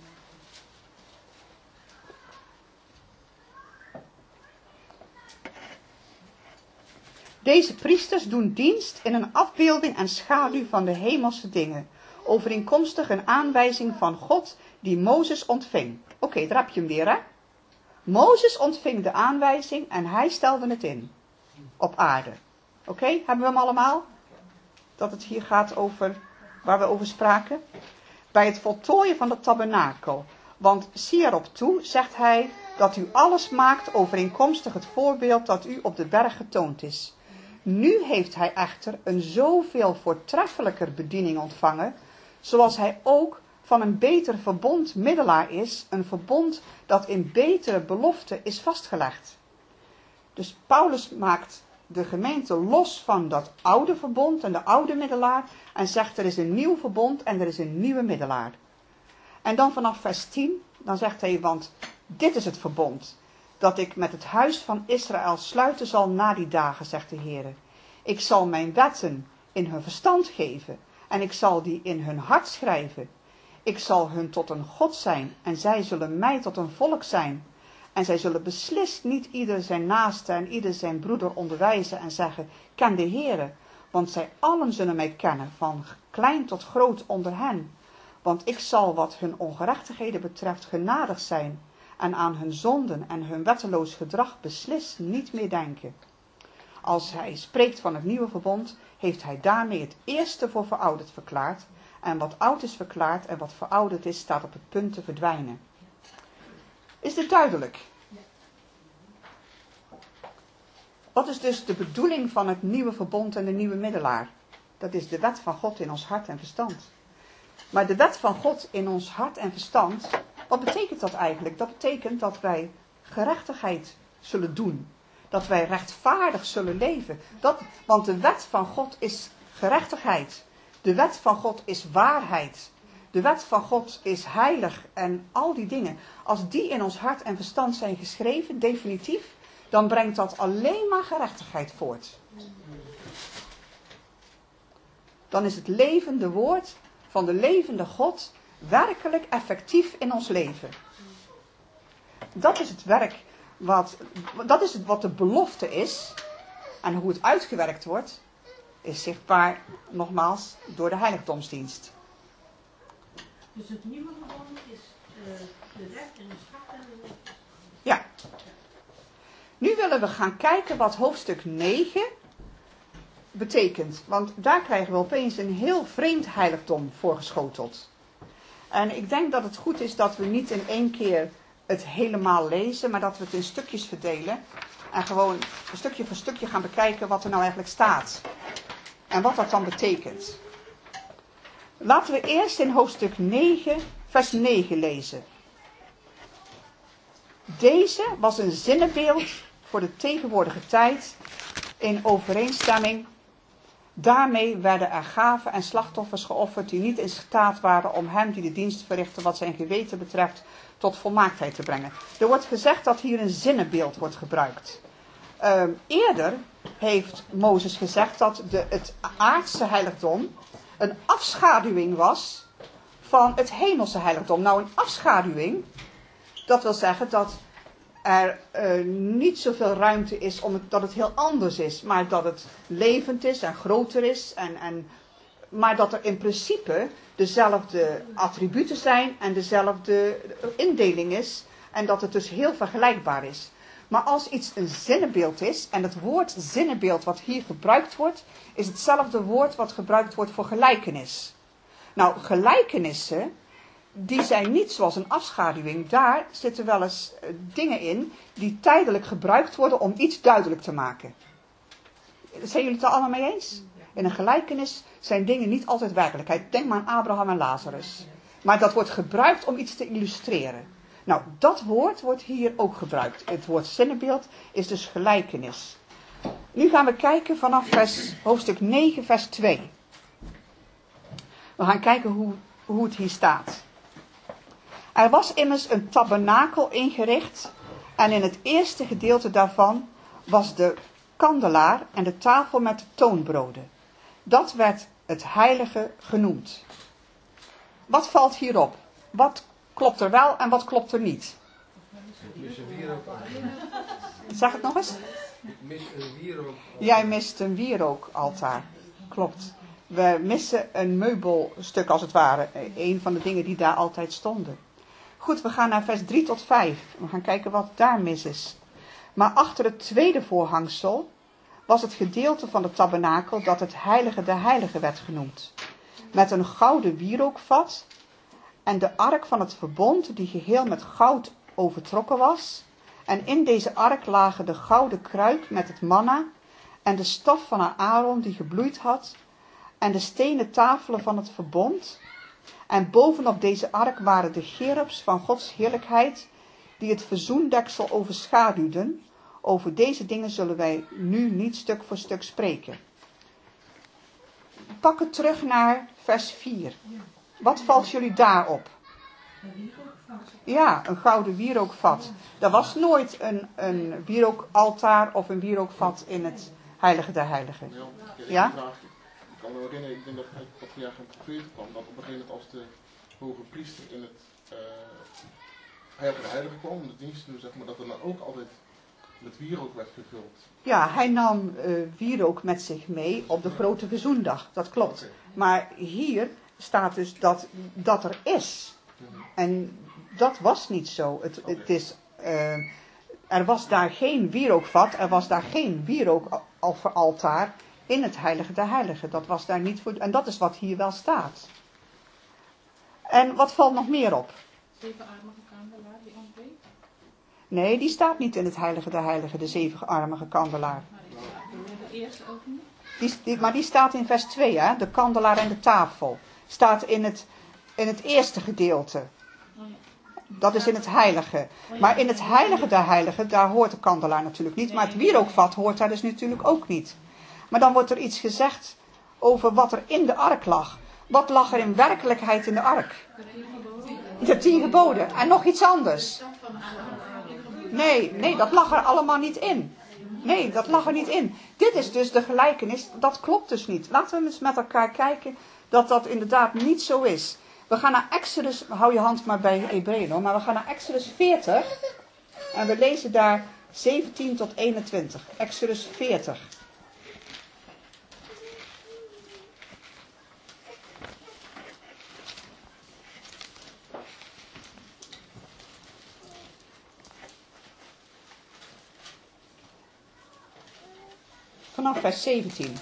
Deze priesters doen dienst in een afbeelding en schaduw van de hemelse dingen, overeenkomstig een aanwijzing van God die Mozes ontving. Oké, daar heb je hem weer, hè? Mozes ontving de aanwijzing en hij stelde het in. Op aarde. Oké, hebben we hem allemaal? Dat het hier gaat over, waar we over spraken. Bij het voltooien van het tabernakel. Want zie erop toe, zegt hij, dat u alles maakt overeenkomstig het voorbeeld dat u op de berg getoond is. Nu heeft hij echter een zoveel voortreffelijker bediening ontvangen, zoals hij ook van een beter verbond middelaar is, een verbond dat in betere belofte is vastgelegd. Dus Paulus maakt de gemeente los van dat oude verbond en de oude middelaar en zegt er is een nieuw verbond en er is een nieuwe middelaar. En dan vanaf vers 10, dan zegt hij, want dit is het verbond dat ik met het huis van Israël sluiten zal na die dagen, zegt de Heer. Ik zal mijn wetten in hun verstand geven en ik zal die in hun hart schrijven. Ik zal hun tot een God zijn en zij zullen mij tot een volk zijn. En zij zullen beslist niet ieder zijn naaste en ieder zijn broeder onderwijzen en zeggen, ken de Heere, want zij allen zullen mij kennen, van klein tot groot onder hen. Want ik zal wat hun ongerechtigheden betreft genadig zijn en aan hun zonden en hun wetteloos gedrag beslist niet meer denken. Als hij spreekt van het nieuwe verbond, heeft hij daarmee het eerste voor verouderd verklaard. En wat oud is verklaard en wat verouderd is, staat op het punt te verdwijnen. Is dit duidelijk? Wat is dus de bedoeling van het nieuwe verbond en de nieuwe middelaar? Dat is de wet van God in ons hart en verstand. Maar de wet van God in ons hart en verstand, wat betekent dat eigenlijk? Dat betekent dat wij gerechtigheid zullen doen. Dat wij rechtvaardig zullen leven. Want de wet van God is gerechtigheid. De wet van God is waarheid. De wet van God is heilig en al die dingen. Als die in ons hart en verstand zijn geschreven, definitief, dan brengt dat alleen maar gerechtigheid voort. Dan is het levende woord van de levende God werkelijk effectief in ons leven. Dat is het werk, wat de belofte is. En hoe het uitgewerkt wordt, is zichtbaar, nogmaals, door de heiligdomsdienst. Dus het nieuwe verbond is de wet en de schat en de wet. Ja. Nu willen we gaan kijken wat hoofdstuk 9 betekent. Want daar krijgen we opeens een heel vreemd heiligdom voorgeschoteld. En ik denk dat het goed is dat we niet in één keer het helemaal lezen, maar dat we het in stukjes verdelen. En gewoon stukje voor stukje gaan bekijken wat er nou eigenlijk staat. En wat dat dan betekent. Laten we eerst in hoofdstuk 9, vers 9 lezen. Deze was een zinnebeeld voor de tegenwoordige tijd in overeenstemming. Daarmee werden er gaven en slachtoffers geofferd die niet in staat waren om hem die de dienst verrichtte wat zijn geweten betreft tot volmaaktheid te brengen. Er wordt gezegd dat hier een zinnebeeld wordt gebruikt. Eerder heeft Mozes gezegd dat het aardse heiligdom een afschaduwing was van het hemelse heiligdom. Nou, een afschaduwing, dat wil zeggen dat er niet zoveel ruimte is dat het heel anders is, maar dat het levend is en groter is, maar dat er in principe dezelfde attributen zijn en dezelfde indeling is en dat het dus heel vergelijkbaar is. Maar als iets een zinnebeeld is, en het woord zinnebeeld wat hier gebruikt wordt, is hetzelfde woord wat gebruikt wordt voor gelijkenis. Nou, gelijkenissen, die zijn niet zoals een afschaduwing. Daar zitten wel eens dingen in die tijdelijk gebruikt worden om iets duidelijk te maken. Zijn jullie het er allemaal mee eens? In een gelijkenis zijn dingen niet altijd werkelijkheid. Denk maar aan Abraham en Lazarus. Maar dat wordt gebruikt om iets te illustreren. Nou, dat woord wordt hier ook gebruikt. Het woord zinnebeeld is dus gelijkenis. Nu gaan we kijken vanaf hoofdstuk 9, vers 2. We gaan kijken hoe het hier staat. Er was immers een tabernakel ingericht en in het eerste gedeelte daarvan was de kandelaar en de tafel met de toonbroden. Dat werd het heilige genoemd. Wat valt hierop? Wat klopt er wel en wat klopt er niet? Zeg het nog eens. Ik mis een wierook. Jij mist een wierookaltaar. Klopt. We missen een meubelstuk als het ware. Een van de dingen die daar altijd stonden. Goed, we gaan naar vers 3 tot 5. We gaan kijken wat daar mis is. Maar achter het tweede voorhangsel was het gedeelte van de tabernakel dat het heilige der heiligen werd genoemd. Met een gouden wierookvat en de ark van het verbond die geheel met goud overtrokken was. En in deze ark lagen de gouden kruik met het manna en de staf van Aaron die gebloeid had en de stenen tafelen van het verbond. En bovenop deze ark waren de cherubs van Gods heerlijkheid die het verzoendeksel overschaduwden. Over deze dingen zullen wij nu niet stuk voor stuk spreken. Pak het terug naar vers 4. Wat valt jullie daarop? Ja, een gouden wierookvat. Er was nooit een wierookaltaar of een wierookvat in het heilige der heiligen. Ja? Ik kan me herinneren, ik denk dat uit wat jaar van profeet kwam, dat op een gegeven moment als de hoge priester in het heilige der heiligen kwam, om de dienst te doen, zeg maar, dat er dan ook altijd met wierook werd gevuld. Ja, hij nam wierook met zich mee op de grote verzoendag, dat klopt. Okay. Maar hier staat dus dat er is. En dat was niet zo. Het is, er was daar geen wierookvat, er was daar geen wierookaltaar in het heilige der heiligen. Dat was daar niet voor. En dat is wat hier wel staat. En wat valt nog meer op? Zevenarmige kandelaar die ontbreekt. Nee, die staat niet in het heilige der heiligen, de zevenarmige kandelaar. Maar die staat de eerste ook niet. Maar die staat in vers 2, hè? De kandelaar en de tafel. Staat in het eerste gedeelte. Dat is in het heilige. Maar in het heilige der heiligen, daar hoort de kandelaar natuurlijk niet. Maar het wierookvat hoort daar dus natuurlijk ook niet. Maar dan wordt er iets gezegd over wat er in de ark lag. Wat lag er in werkelijkheid in de ark? De 10 geboden. En nog iets anders. Nee, dat lag er allemaal niet in. Nee, dat lag er niet in. Dit is dus de gelijkenis. Dat klopt dus niet. Laten we eens met elkaar kijken dat dat inderdaad niet zo is. We gaan naar Exodus, hou je hand maar bij Hebreeën hoor, maar we gaan naar Exodus 40. En we lezen daar 17 tot 21. Exodus 40. Vanaf vers 17.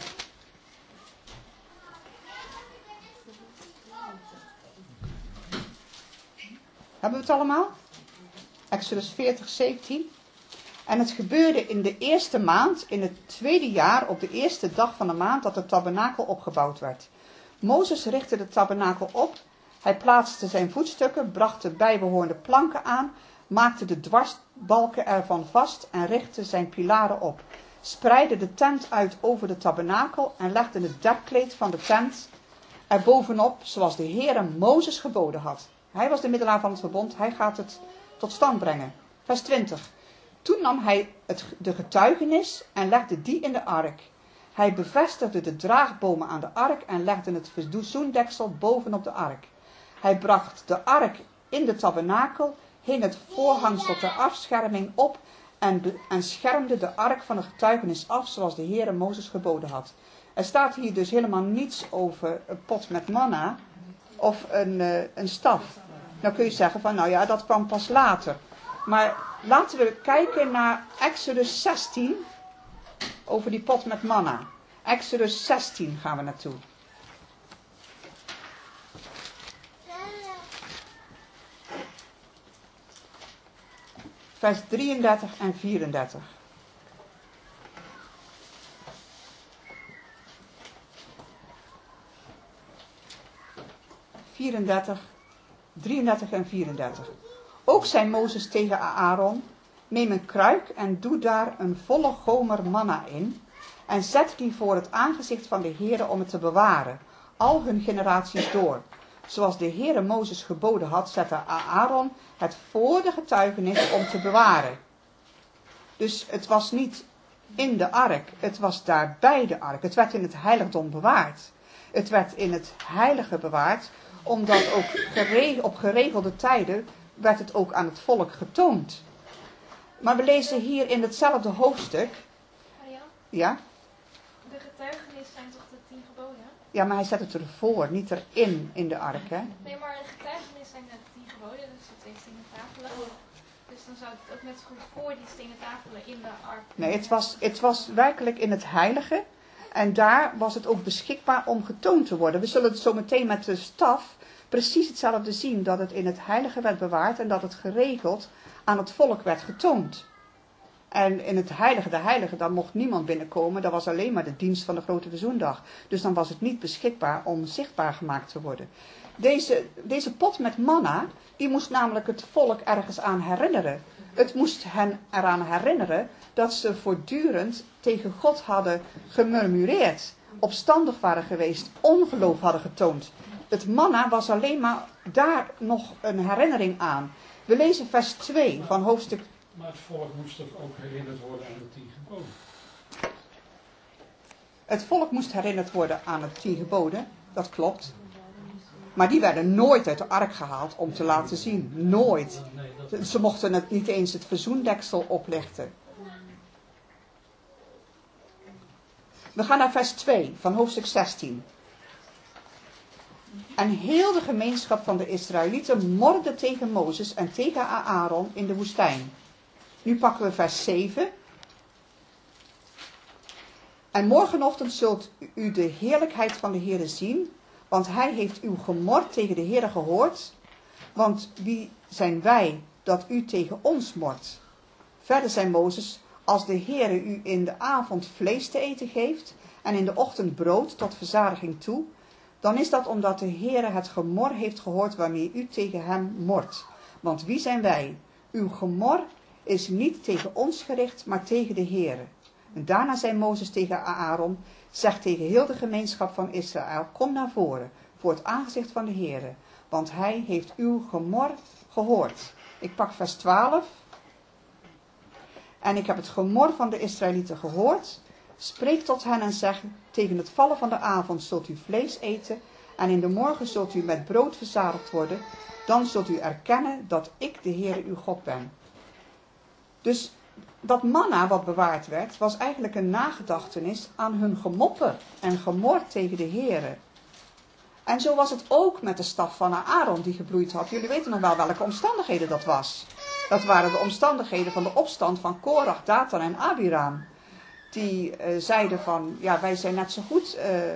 Hebben we het allemaal? Exodus 40, 17. En het gebeurde in de eerste maand, in het tweede jaar, op de eerste dag van de maand, dat de tabernakel opgebouwd werd. Mozes richtte de tabernakel op. Hij plaatste zijn voetstukken, bracht de bijbehorende planken aan, maakte de dwarsbalken ervan vast en richtte zijn pilaren op. Spreidde de tent uit over de tabernakel en legde het dekkleed van de tent er bovenop, zoals de Heere Mozes geboden had. Hij was de middelaar van het verbond, hij gaat het tot stand brengen. Vers 20. Toen nam hij de getuigenis en legde die in de ark. Hij bevestigde de draagbomen aan de ark en legde het verzoendeksel bovenop de ark. Hij bracht de ark in de tabernakel, hing het voorhangsel ter afscherming op en schermde de ark van de getuigenis af, zoals de Heere Mozes geboden had. Er staat hier dus helemaal niets over een pot met manna of een staf. Nou kun je zeggen van, nou ja, dat kwam pas later. Maar laten we kijken naar Exodus 16, over die pot met manna. Exodus 16 gaan we naartoe. Vers 33 en 34. 33 en 34. Ook zei Mozes tegen Aaron, neem een kruik en doe daar een volle gomer manna in en zet die voor het aangezicht van de Heere om het te bewaren, al hun generaties door. Zoals de Heere Mozes geboden had, zette Aaron het voor de getuigenis om te bewaren. Dus het was niet in de ark, het was daar bij de ark. Het werd in het heiligdom bewaard. Het werd in het heilige bewaard, omdat ook op geregelde tijden werd het ook aan het volk getoond. Maar we lezen hier in hetzelfde hoofdstuk. Ja? De getuigenis zijn toch de 10 geboden? Ja, maar hij zet het ervoor, niet erin in de ark, hè? Nee, maar de getuigenis zijn de 10 geboden, dus de 2 stenen tafelen. Dus dan zou het ook net zo goed voor die stenen tafelen in de ark. Nee, het was werkelijk in het heilige. En daar was het ook beschikbaar om getoond te worden. We zullen het zo meteen met de staf precies hetzelfde zien. Dat het in het heilige werd bewaard en dat het geregeld aan het volk werd getoond. En in het heilige, daar mocht niemand binnenkomen. Dat was alleen maar de dienst van de grote verzoendag. Dus dan was het niet beschikbaar om zichtbaar gemaakt te worden. Deze pot met manna, die moest namelijk het volk ergens aan herinneren. Het moest hen eraan herinneren dat ze voortdurend tegen God hadden gemurmureerd, opstandig waren geweest, ongeloof hadden getoond. Het manna was alleen maar daar nog een herinnering aan. We lezen vers 2 van hoofdstuk. Maar het volk moest toch ook herinnerd worden aan de 10 geboden? Het volk moest herinnerd worden aan de 10 geboden, dat klopt. Maar die werden nooit uit de ark gehaald om te laten zien. Nooit. Ze mochten het niet eens het verzoendeksel oplichten. We gaan naar vers 2 van hoofdstuk 16. En heel de gemeenschap van de Israëlieten morde tegen Mozes en tegen Aaron in de woestijn. Nu pakken we vers 7. En morgenochtend zult u de heerlijkheid van de Heere zien, want hij heeft uw gemor tegen de Heere gehoord. Want wie zijn wij dat u tegen ons mort? Verder zei Mozes, als de Heere u in de avond vlees te eten geeft en in de ochtend brood tot verzadiging toe, dan is dat omdat de Heere het gemor heeft gehoord waarmee u tegen hem mort. Want wie zijn wij? Uw gemor is niet tegen ons gericht, maar tegen de Heere. En daarna zei Mozes tegen Aaron, zeg tegen heel de gemeenschap van Israël, kom naar voren, voor het aangezicht van de Heere, want hij heeft uw gemor gehoord. Ik pak vers 12. En ik heb het gemor van de Israëlieten gehoord. Spreek tot hen en zeg, tegen het vallen van de avond zult u vlees eten, en in de morgen zult u met brood verzadigd worden. Dan zult u erkennen dat ik de Heere uw God ben. Dus dat manna wat bewaard werd, was eigenlijk een nagedachtenis aan hun gemopper en gemor tegen de Heere. En zo was het ook met de staf van Aaron die gebloeid had. Jullie weten nog wel welke omstandigheden dat was. Dat waren de omstandigheden van de opstand van Korach, Datan en Abiram. Die zeiden van, ja, wij zijn net zo goed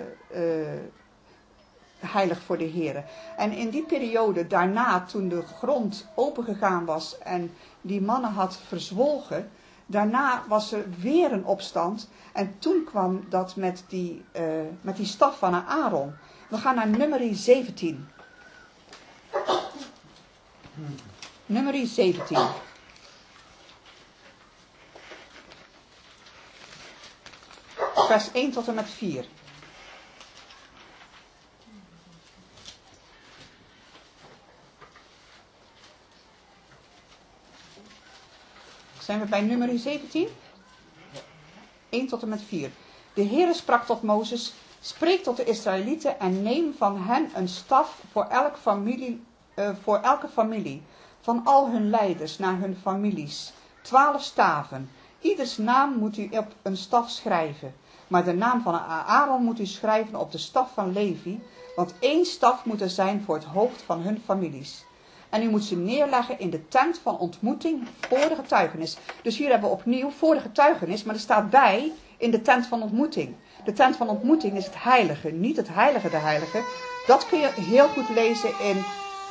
heilig voor de Heere. En in die periode daarna, toen de grond opengegaan was en die mannen had verzwolgen, daarna was er weer een opstand. En toen kwam dat met die staf van Aaron. We gaan naar Numeri 17. Numeri 17. Vers 1 tot en met 4. Zijn we bij Numeri 17? 1 tot en met 4. De Heere sprak tot Mozes, spreek tot de Israëlieten en neem van hen een staf voor elke familie, van al hun leiders naar hun families. 12 staven. Ieders naam moet u op een staf schrijven. Maar de naam van Aaron moet u schrijven op de staf van Levi, want 1 staf moet er zijn voor het hoofd van hun families. En u moet ze neerleggen in de tent van ontmoeting voor de getuigenis. Dus hier hebben we opnieuw voor de getuigenis, maar er staat bij in de tent van ontmoeting. De tent van ontmoeting is het heilige, niet het heilige de heilige. Dat kun je heel goed lezen in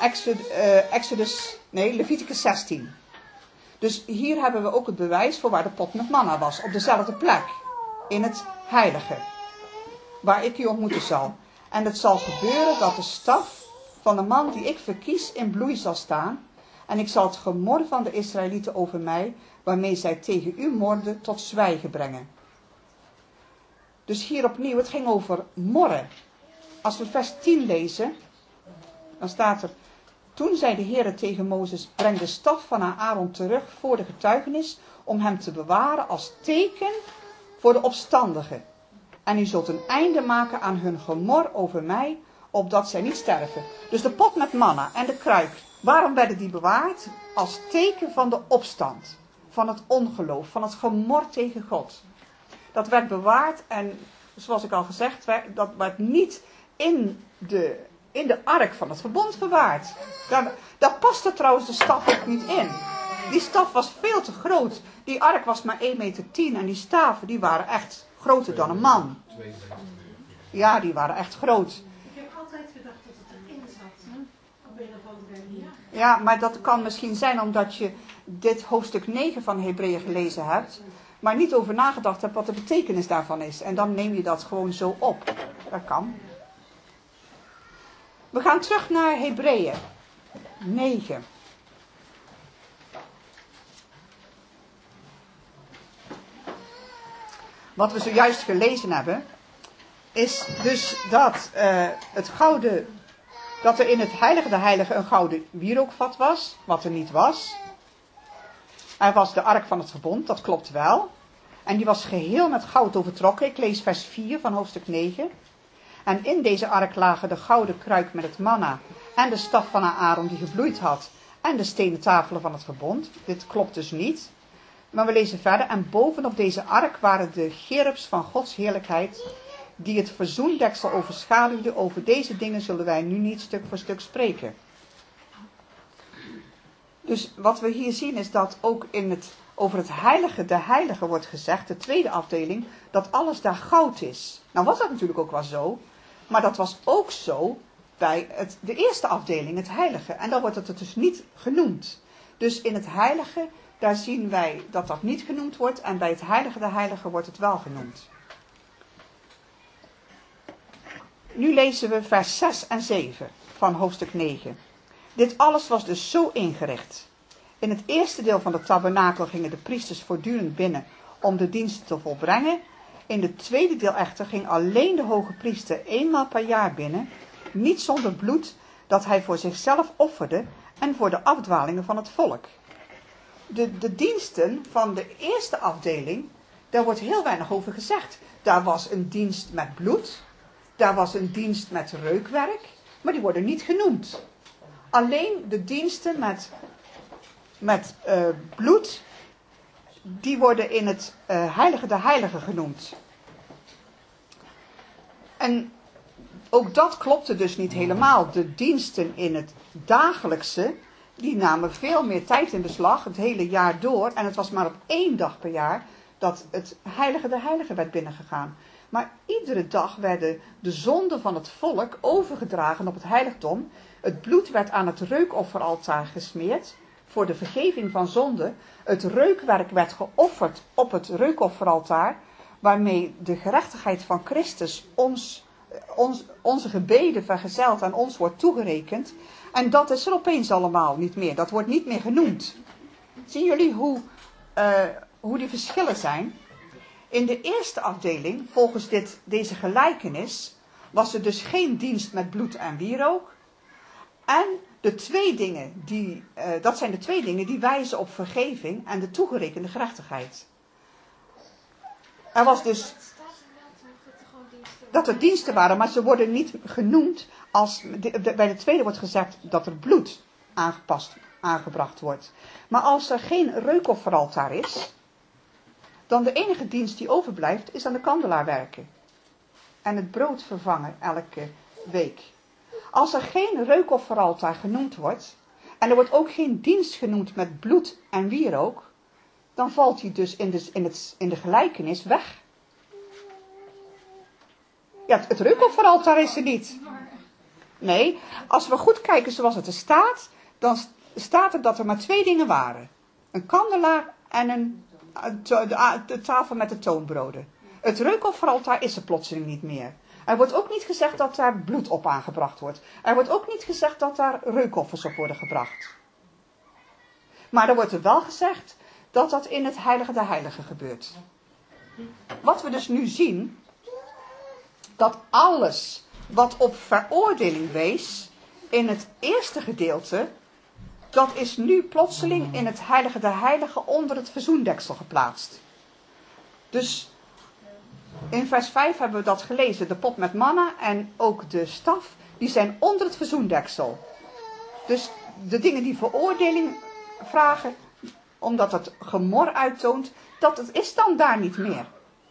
Leviticus 16. Dus hier hebben we ook het bewijs voor waar de pot met manna was. Op dezelfde plek. In het heilige. Waar ik u ontmoeten zal. En het zal gebeuren dat de staf van de man die ik verkies in bloei zal staan. En ik zal het gemor van de Israëlieten over mij, waarmee zij tegen u morden, tot zwijgen brengen. Dus hier opnieuw, het ging over morren. Als we vers 10 lezen, dan staat er: toen zei de Heere tegen Mozes: breng de staf van Aaron terug voor de getuigenis, om hem te bewaren als teken voor de opstandigen. En u zult een einde maken aan hun gemor over mij, opdat zij niet sterven. Dus de pot met manna en de kruik, waarom werden die bewaard? Als teken van de opstand, van het ongeloof, van het gemor tegen God. Dat werd bewaard en, zoals ik al gezegd werd, dat werd niet in de ark van het verbond bewaard. Daar paste trouwens de staf ook niet in. Die staf was veel te groot. Die ark was maar 1,10 meter en die staven die waren echt groter dan een man. Ja, die waren echt groot. Ik heb altijd gedacht dat het erin zat. Op een of andere manier. Ja, maar dat kan misschien zijn omdat je dit hoofdstuk 9 van Hebreeën gelezen hebt, maar niet over nagedacht hebt wat de betekenis daarvan is. En dan neem je dat gewoon zo op. Dat kan. We gaan terug naar Hebreeën 9. Wat we zojuist gelezen hebben, is dus dat dat er in het Heilige der Heiligen een gouden wierookvat was, wat er niet was. Er was de ark van het verbond, dat klopt wel. En die was geheel met goud overtrokken. Ik lees vers 4 van hoofdstuk 9. En in deze ark lagen de gouden kruik met het manna en de staf van Aaron die gebloeid had en de stenen tafelen van het verbond. Dit klopt dus niet. Maar we lezen verder. En bovenop deze ark waren de gerubs van Gods heerlijkheid, die het verzoendeksel overschaduwden. Over deze dingen zullen wij nu niet stuk voor stuk spreken. Dus wat we hier zien is dat ook over het heilige der heiligen wordt gezegd, de tweede afdeling, dat alles daar goud is. Nou was dat natuurlijk ook wel zo, maar dat was ook zo bij de eerste afdeling, het heilige. En dan wordt het dus niet genoemd. Dus in het heilige, daar zien wij dat dat niet genoemd wordt, en bij het heilige der heiligen wordt het wel genoemd. Nu lezen we vers 6 en 7 van hoofdstuk 9. Dit alles was dus zo ingericht. In het eerste deel van de tabernakel gingen de priesters voortdurend binnen om de diensten te volbrengen. In het tweede deel echter ging alleen de hoge priester eenmaal per jaar binnen, niet zonder bloed dat hij voor zichzelf offerde en voor de afdwalingen van het volk. De diensten van de eerste afdeling, daar wordt heel weinig over gezegd. Daar was een dienst met bloed, daar was een dienst met reukwerk, maar die worden niet genoemd. Alleen de diensten met bloed, die worden in het heilige der heiligen genoemd. En ook dat klopte dus niet helemaal. De diensten in het dagelijkse, die namen veel meer tijd in beslag, het hele jaar door. En het was maar op 1 dag per jaar dat het heilige der heiligen werd binnengegaan. Maar iedere dag werden de zonden van het volk overgedragen op het heiligdom. Het bloed werd aan het reukofferaltaar gesmeerd voor de vergeving van zonde. Het reukwerk werd geofferd op het reukofferaltaar, waarmee de gerechtigheid van Christus onze gebeden vergezeld aan ons wordt toegerekend. En dat is er opeens allemaal niet meer. Dat wordt niet meer genoemd. Zien jullie hoe die verschillen zijn? In de eerste afdeling, volgens deze gelijkenis, was er dus geen dienst met bloed en wierook. En de twee dingen dat zijn de twee dingen die wijzen op vergeving en de toegerekende gerechtigheid. Er was dus dat er diensten waren, maar ze worden niet genoemd bij de tweede wordt gezegd dat er bloed aangebracht wordt. Maar als er geen reukofferaltaar is, dan de enige dienst die overblijft is aan de kandelaar werken. En het brood vervangen elke week. Als er geen reukofferaltaar genoemd wordt, en er wordt ook geen dienst genoemd met bloed en wierook, dan valt die dus in de gelijkenis weg. Ja, het reukofferaltaar is er niet. Nee, als we goed kijken zoals het er staat, dan staat er dat er maar 2 dingen waren. Een kandelaar en de tafel met de toonbroden. Het reukofferaltaar is er plotseling niet meer. Er wordt ook niet gezegd dat daar bloed op aangebracht wordt. Er wordt ook niet gezegd dat daar reukoffers op worden gebracht. Maar er wordt er wel gezegd dat dat in het Heilige der Heiligen gebeurt. Wat we dus nu zien, dat alles wat op veroordeling wees in het eerste gedeelte, dat is nu plotseling in het Heilige der Heiligen onder het verzoendeksel geplaatst. Dus in vers 5 hebben we dat gelezen. De pot met manna en ook de staf, die zijn onder het verzoendeksel. Dus de dingen die veroordeling vragen, omdat het gemor uittoont, dat het is dan daar niet meer.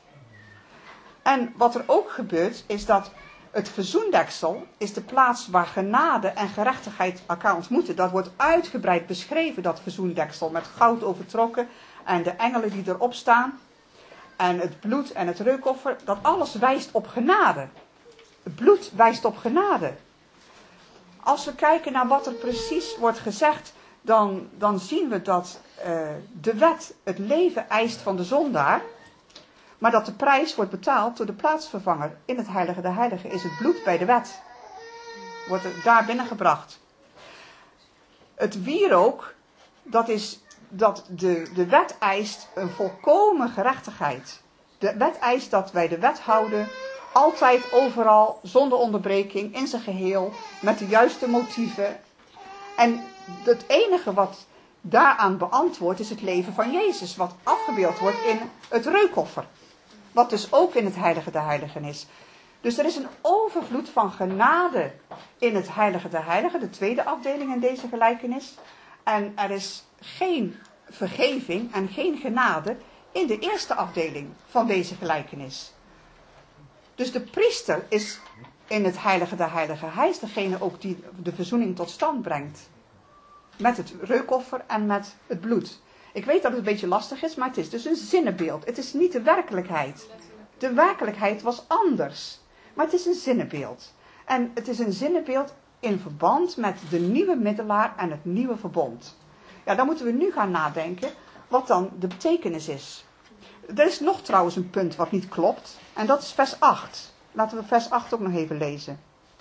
En wat er ook gebeurt, is dat het verzoendeksel is de plaats waar genade en gerechtigheid elkaar ontmoeten. Dat wordt uitgebreid beschreven, dat verzoendeksel, met goud overtrokken en de engelen die erop staan. En het bloed en het reukoffer, dat alles wijst op genade. Het bloed wijst op genade. Als we kijken naar wat er precies wordt gezegd, dan zien we dat de wet het leven eist van de zondaar. Maar dat de prijs wordt betaald door de plaatsvervanger. In het Heilige der Heiligen is het bloed bij de wet. Wordt er daar binnengebracht. Het wierook, dat is dat de wet eist een volkomen gerechtigheid. De wet eist dat wij de wet houden, altijd, overal, zonder onderbreking, in zijn geheel, met de juiste motieven. En het enige wat daaraan beantwoordt is het leven van Jezus, wat afgebeeld wordt in het reukoffer. Wat dus ook in het Heilige der Heiligen is. Dus er is een overvloed van genade in het Heilige der Heiligen, de tweede afdeling in deze gelijkenis. En er is geen vergeving en geen genade in de eerste afdeling van deze gelijkenis. Dus de priester is in het Heilige der Heiligen. Hij is degene ook die de verzoening tot stand brengt. Met het reukoffer en met het bloed. Ik weet dat het een beetje lastig is, maar het is dus een zinnebeeld. Het is niet de werkelijkheid. De werkelijkheid was anders. Maar het is een zinnebeeld. En het is een zinnebeeld in verband met de nieuwe middelaar en het nieuwe verbond. Ja, dan moeten we nu gaan nadenken wat dan de betekenis is. Er is nog trouwens een punt wat niet klopt. En dat is vers 8. Laten we vers 8 ook nog even lezen.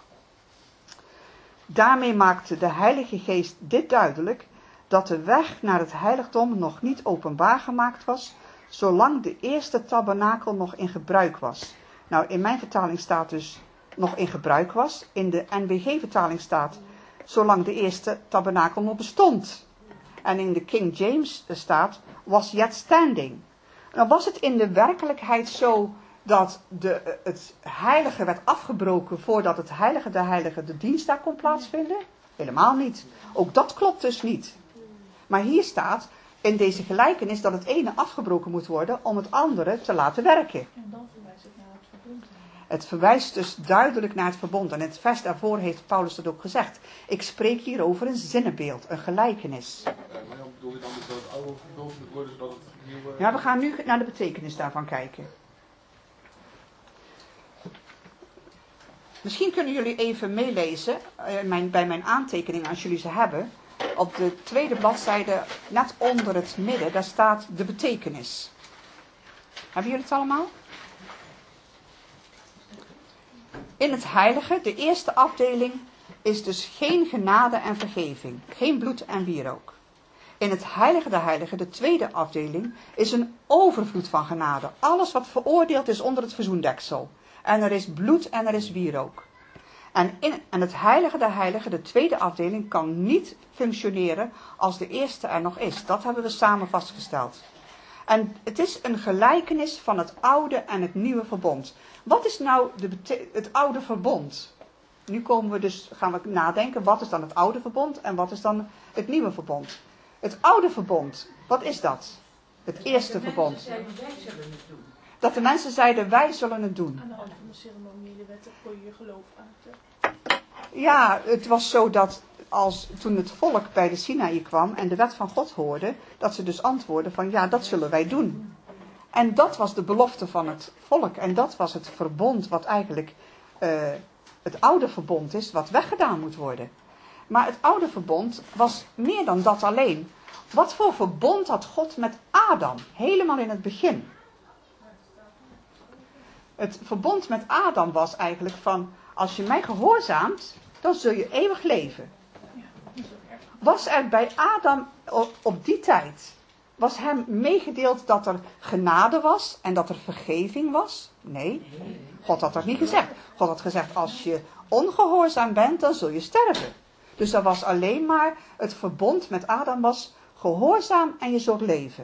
Daarmee maakte de Heilige Geest dit duidelijk, dat de weg naar het heiligdom nog niet openbaar gemaakt was, zolang de eerste tabernakel nog in gebruik was. Nou, in mijn vertaling staat dus nog in gebruik was. In de NBG-vertaling staat, zolang de eerste tabernakel nog bestond. En in de King James staat, was yet standing. Nou, was het in de werkelijkheid zo dat het heilige werd afgebroken voordat het Heilige der Heiligen de dienst daar kon plaatsvinden? Helemaal niet. Ook dat klopt dus niet. Maar hier staat in deze gelijkenis dat het ene afgebroken moet worden om het andere te laten werken. En dan verwijst het naar het verbond. Het verwijst dus duidelijk naar het verbond. En in het vers daarvoor heeft Paulus dat ook gezegd. Ik spreek hier over een zinnebeeld, een gelijkenis. Maar bedoel je dan dat het oude vervuld moet worden zodat het nieuwe... Ja, we gaan nu naar de betekenis daarvan kijken. Misschien kunnen jullie even meelezen bij mijn aantekeningen als jullie ze hebben. Op de tweede bladzijde, net onder het midden, daar staat de betekenis. Hebben jullie het allemaal? In het heilige, de eerste afdeling, is dus geen genade en vergeving. Geen bloed en wierook. In het heilige der heiligen, de tweede afdeling, is een overvloed van genade. Alles wat veroordeeld is onder het verzoendeksel. En er is bloed en er is wierook. En het heilige der heiligen, de tweede afdeling, kan niet functioneren als de eerste er nog is. Dat hebben we samen vastgesteld. En het is een gelijkenis van het oude en het nieuwe verbond. Wat is nou het oude verbond? Nu gaan we nadenken, wat is dan het oude verbond en wat is dan het nieuwe verbond? Het oude verbond, wat is dat? Het eerste verbond. Dat de mensen zeiden, wij zullen het doen. Aan de hand van de ceremoniële wetten kon je je geloof uiten. Ja, het was zo dat toen het volk bij de Sinaï kwam en de wet van God hoorde, dat ze dus antwoordden van ja, dat zullen wij doen. En dat was de belofte van het volk en dat was het verbond wat eigenlijk het oude verbond is, wat weggedaan moet worden. Maar het oude verbond was meer dan dat alleen. Wat voor verbond had God met Adam, helemaal in het begin? Het verbond met Adam was eigenlijk van, als je mij gehoorzaamt, dan zul je eeuwig leven. Was er bij Adam op die tijd, was hem meegedeeld dat er genade was en dat er vergeving was? Nee, God had dat niet gezegd. God had gezegd, als je ongehoorzaam bent, dan zul je sterven. Dus dat was alleen maar, het verbond met Adam was gehoorzaam en je zult leven.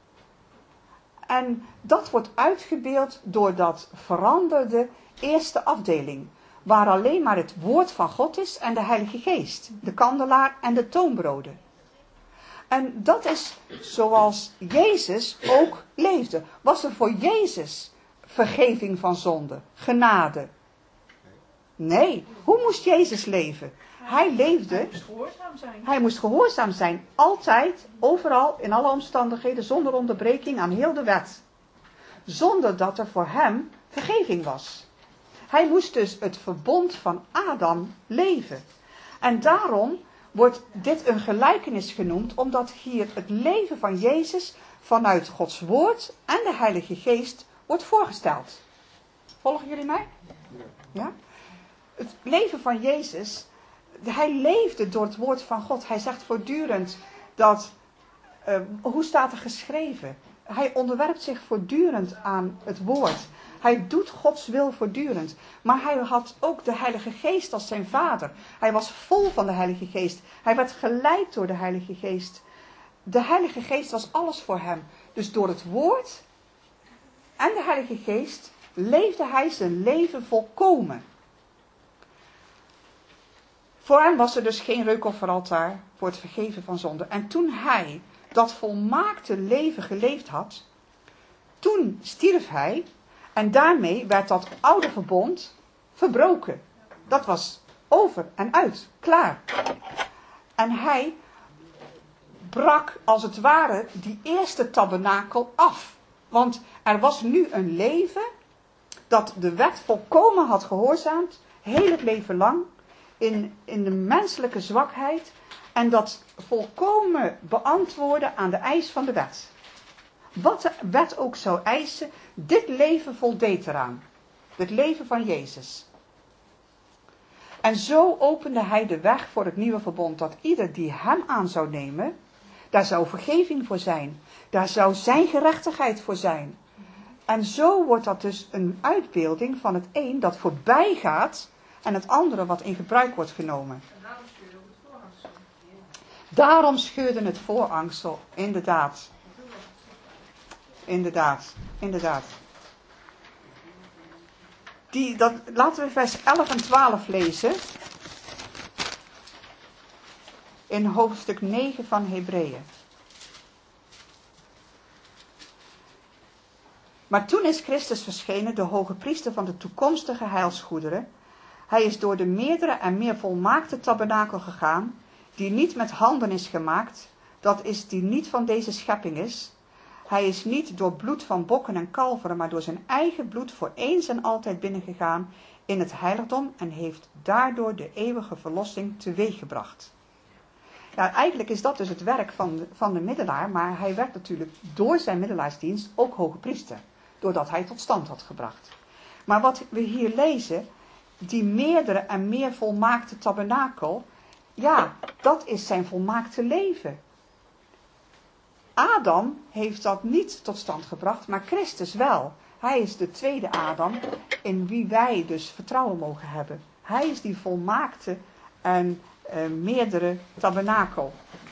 En dat wordt uitgebeeld door dat veranderde eerste afdeling. Waar alleen maar het woord van God is en de Heilige Geest. De kandelaar en de toonbroden. En dat is zoals Jezus ook leefde. Was er voor Jezus vergeving van zonde? Genade? Nee. Hoe moest Jezus leven? Hij leefde. Hij moest gehoorzaam zijn. Hij moest gehoorzaam zijn. Altijd, overal, in alle omstandigheden, zonder onderbreking aan heel de wet. Zonder dat er voor hem vergeving was. Hij moest dus het verbond van Adam leven. En daarom wordt dit een gelijkenis genoemd, omdat hier het leven van Jezus vanuit Gods woord en de Heilige Geest wordt voorgesteld. Volgen jullie mij? Ja? Het leven van Jezus, hij leefde door het woord van God. Hij zegt voortdurend dat, hoe staat er geschreven? Hij onderwerpt zich voortdurend aan het woord. Hij doet Gods wil voortdurend. Maar hij had ook de Heilige Geest als zijn vader. Hij was vol van de Heilige Geest. Hij werd geleid door de Heilige Geest. De Heilige Geest was alles voor hem. Dus door het woord en de Heilige Geest leefde hij zijn leven volkomen. Voor hem was er dus geen reukofferaltaar voor het vergeven van zonde. En toen hij dat volmaakte leven geleefd had, toen stierf hij en daarmee werd dat oude verbond verbroken. Dat was over en uit, klaar. En hij brak als het ware die eerste tabernakel af. Want er was nu een leven dat de wet volkomen had gehoorzaamd, heel het leven lang, in de menselijke zwakheid, en dat volkomen beantwoorden aan de eis van de wet. Wat de wet ook zou eisen, dit leven voldeed eraan. Het leven van Jezus. En zo opende hij de weg voor het nieuwe verbond, dat ieder die hem aan zou nemen, daar zou vergeving voor zijn. Daar zou zijn gerechtigheid voor zijn. En zo wordt dat dus een uitbeelding van het een dat voorbij gaat en het andere wat in gebruik wordt genomen. Daarom scheurde het voorhangsel, inderdaad. Inderdaad. Laten we vers 11 en 12 lezen. In hoofdstuk 9 van Hebreeën. Maar toen is Christus verschenen, de hoge priester van de toekomstige heilsgoederen. Hij is door de meerdere en meer volmaakte tabernakel gegaan, die niet met handen is gemaakt, dat is die niet van deze schepping is. Hij is niet door bloed van bokken en kalveren, maar door zijn eigen bloed voor eens en altijd binnengegaan in het heiligdom en heeft daardoor de eeuwige verlossing teweeggebracht. Ja, eigenlijk is dat dus het werk van de middelaar, maar hij werd natuurlijk door zijn middelaarsdienst ook hoge priester, doordat hij tot stand had gebracht. Maar wat we hier lezen, die meerdere en meer volmaakte tabernakel, ja, dat is zijn volmaakte leven. Adam heeft dat niet tot stand gebracht, maar Christus wel. Hij is de tweede Adam, in wie wij dus vertrouwen mogen hebben. Hij is die volmaakte en meerdere tabernakel.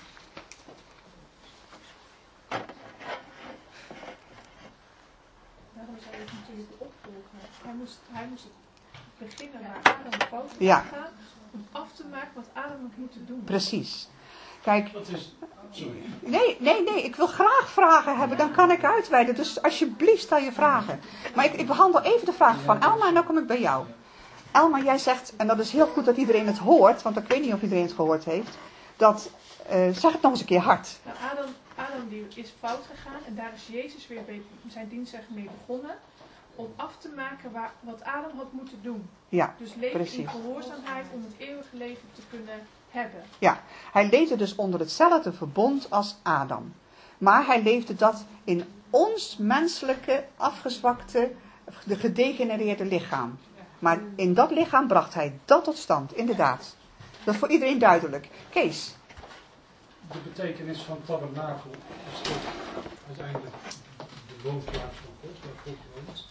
Daarom zou je het natuurlijk opvolgen. Hij moest beginnen waar Adam de fout Ja. gaan, om af te maken wat Adam had moeten doen. Precies. Kijk, Dat is... Sorry. nee, ik wil graag vragen hebben, dan kan ik uitweiden. Dus alsjeblieft stel je vragen. Maar ik behandel even de vraag van Elma en dan kom ik bij jou. Elma, jij zegt, en dat is heel goed dat iedereen het hoort, want ik weet niet of iedereen het gehoord heeft, dat, zeg het nog eens een keer hard. Nou, Adam die is fout gegaan en daar is Jezus weer zijn dienst mee begonnen, om af te maken wat Adam had moeten doen. Ja, Dus leven precies. in gehoorzaamheid om het eeuwige leven te kunnen hebben. Ja, hij leefde dus onder hetzelfde verbond als Adam. Maar hij leefde dat in ons menselijke, afgezwakte de gedegenereerde lichaam. Maar in dat lichaam bracht hij dat tot stand, inderdaad. Dat is voor iedereen duidelijk. Kees? De betekenis van tabernakel is toch uiteindelijk de woonplaats van God, waar God woont.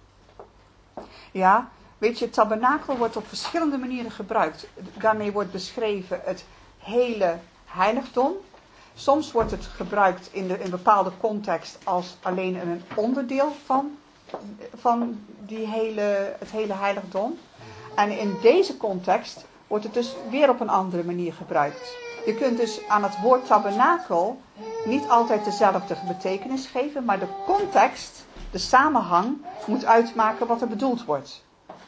Ja, weet je, tabernakel wordt op verschillende manieren gebruikt. Daarmee wordt beschreven het hele heiligdom. Soms wordt het gebruikt in een bepaalde context als alleen een onderdeel van het hele heiligdom. En in deze context wordt het dus weer op een andere manier gebruikt. Je kunt dus aan het woord tabernakel niet altijd dezelfde betekenis geven, maar de context, de samenhang, moet uitmaken wat er bedoeld wordt.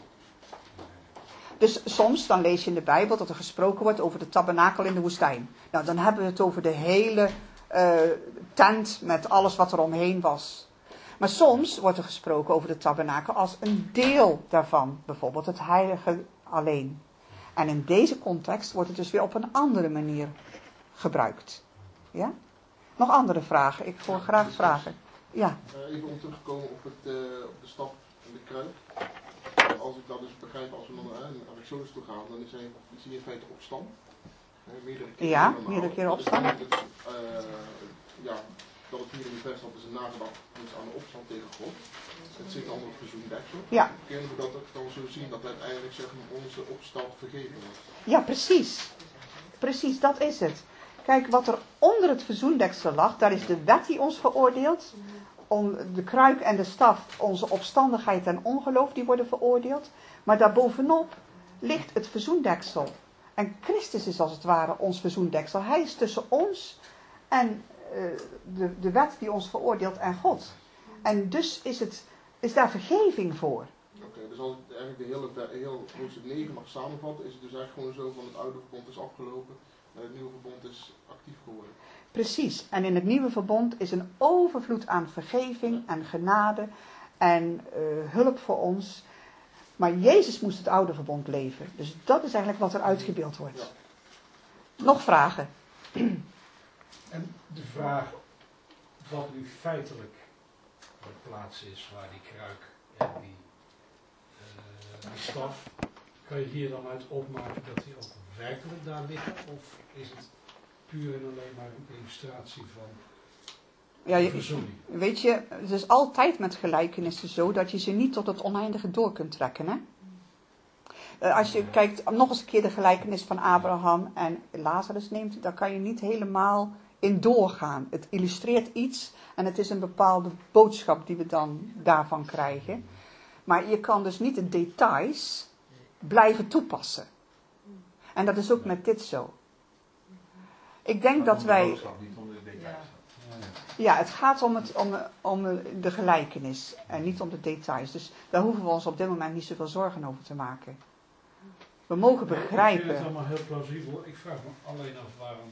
Dus soms dan lees je in de Bijbel dat er gesproken wordt over de tabernakel in de woestijn. Nou, dan hebben we het over de hele tent met alles wat er omheen was. Maar soms wordt er gesproken over de tabernakel als een deel daarvan. Bijvoorbeeld het heilige alleen. En in deze context wordt het dus weer op een andere manier gebruikt. Ja? Nog andere vragen? Ik wil graag vragen. Ja. Even om terug te komen op de staf en de kruik. Als ik dat dus begrijp, als we naar Exodus toe gaan, dan zie je in feite opstand. Meerdere keren opstand. Dat het hier in de vers staat is een nagedachtenis aan de opstand tegen God. Het zit onder het verzoendeksel. Ja. Kunnen we dat dan zo zien dat uiteindelijk onze opstand vergeven wordt? Ja, precies. Precies, dat is het. Kijk, wat er onder het verzoendeksel lag, daar is de wet die ons veroordeelt. Om de kruik en de staf, onze opstandigheid en ongeloof, die worden veroordeeld. Maar daarbovenop ligt het verzoendeksel. En Christus is als het ware ons verzoendeksel. Hij is tussen ons en de wet die ons veroordeelt en God. En dus is daar vergeving voor. Oké, dus als ik eigenlijk de hele hoofdstuk 9 mag samenvatten, is het dus eigenlijk gewoon zo van het oude verbond is afgelopen en het nieuwe verbond is actief geworden. Precies, en in het nieuwe verbond is een overvloed aan vergeving en genade en hulp voor ons. Maar Jezus moest het oude verbond leven. Dus dat is eigenlijk wat er uitgebeeld wordt. Ja. Nog vragen? En de vraag wat nu feitelijk de plaats is waar die kruik en die staf, kan je hier dan uit opmaken dat die ook werkelijk daar liggen? Of is het puur en alleen maar een illustratie van verzoening? Weet je, het is altijd met gelijkenissen zo dat je ze niet tot het oneindige door kunt trekken. Hè? Als je kijkt, nog eens een keer de gelijkenis van Abraham en Lazarus neemt, daar kan je niet helemaal in doorgaan. Het illustreert iets en het is een bepaalde boodschap die we dan daarvan krijgen. Maar je kan dus niet de details blijven toepassen. En dat is ook met dit zo. Ik denk dat wij... Niet om de details. Ja, het gaat om de gelijkenis en niet om de details. Dus daar hoeven we ons op dit moment niet zoveel zorgen over te maken. We mogen begrijpen... Ik vind het allemaal heel plausibel. Ik vraag me alleen af waarom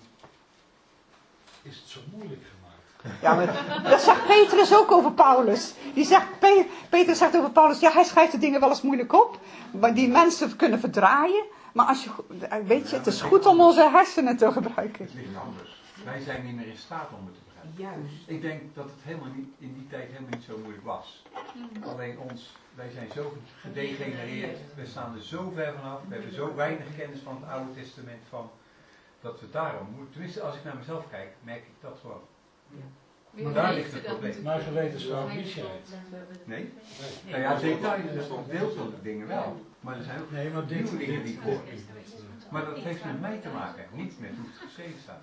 is het zo moeilijk gemaakt. Ja, maar dat zegt Petrus ook over Paulus. Petrus zegt over Paulus, ja, hij schrijft de dingen wel eens moeilijk op, maar die mensen kunnen verdraaien. Maar als je, weet je, het is goed om onze hersenen te gebruiken. Het ligt anders. Wij zijn niet meer in staat om het te begrijpen. Juist. Ik denk dat het helemaal niet, in die tijd helemaal niet zo moeilijk was. Alleen wij zijn zo gedegenereerd, we staan er zo ver vanaf, we hebben zo weinig kennis van het Oude Testament van, dat we daarom moeten, tenminste als ik naar mezelf kijk, merk ik dat gewoon. Ja. Maar daar ligt het probleem. Maar gewetensvrouw wist jij het? Nee? Nou ja, details, dus nog deel van de dingen wel. Maar er zijn ook nieuwe dingen die ik hoor. Maar dat heeft met mij te maken, niet met hoe het geschreven staat.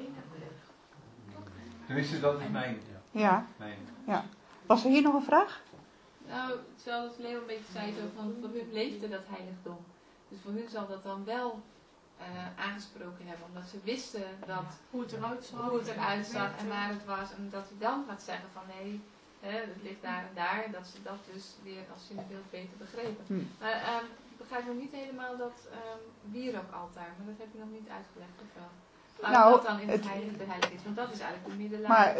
Tenminste, dat is mijn... Ja. Was er hier nog een vraag? Nou, terwijl het Leo een beetje zei, zo van voor hun leefde dat heiligdom. Dus voor hun zal dat dan wel aangesproken hebben, omdat ze wisten dat hoe het eruit zag en waar het was. En dat hij dan gaat zeggen van nee, het ligt daar en daar. Dat ze dat dus weer als zinnebeeld beter begrepen. Maar ik begrijp nog niet helemaal dat wierookaltaar, maar dat heb je nog niet uitgelegd, of wel? Maar wat dan in het heilige is, want dat is eigenlijk de middenlijn. Maar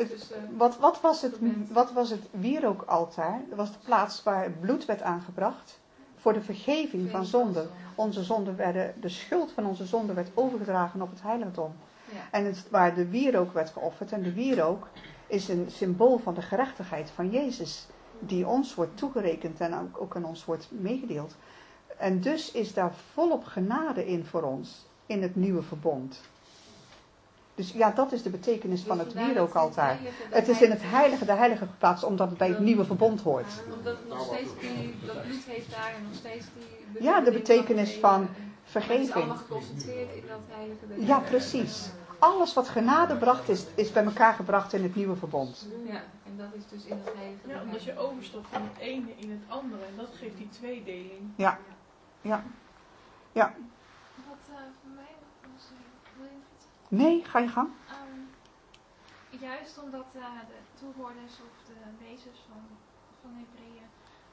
wat was het wierookaltaar? Dat was de plaats waar het bloed werd aangebracht voor de vergeving van zonden. De schuld van onze zonden werd overgedragen op het heiligdom. Ja. En waar de wierook werd geofferd. En de wierook is een symbool van de gerechtigheid van Jezus. die ons wordt toegerekend en ook aan ons wordt meegedeeld. En dus is daar volop genade in voor ons, in het nieuwe verbond. Dus ja, dat is de betekenis van het wierook altaar. Het is in het heilige, de heilige geplaatst, omdat het bij het nieuwe verbond hoort. Omdat het nog steeds dat bloed heeft daar en nog steeds die... Ja, de betekenis van vergeving. Het is allemaal geconcentreerd in dat heilige... Ja, precies. Alles wat genade bracht is bij elkaar gebracht in het nieuwe verbond. Ja, en dat is dus in het heilige... Ja, omdat je overstopt van het ene in het andere. En dat geeft die tweedeling. Ja. Wat voor mij was... Wil je nog iets? Nee, ga je gang. Juist omdat de toehoorders of de lezers van Hebreeën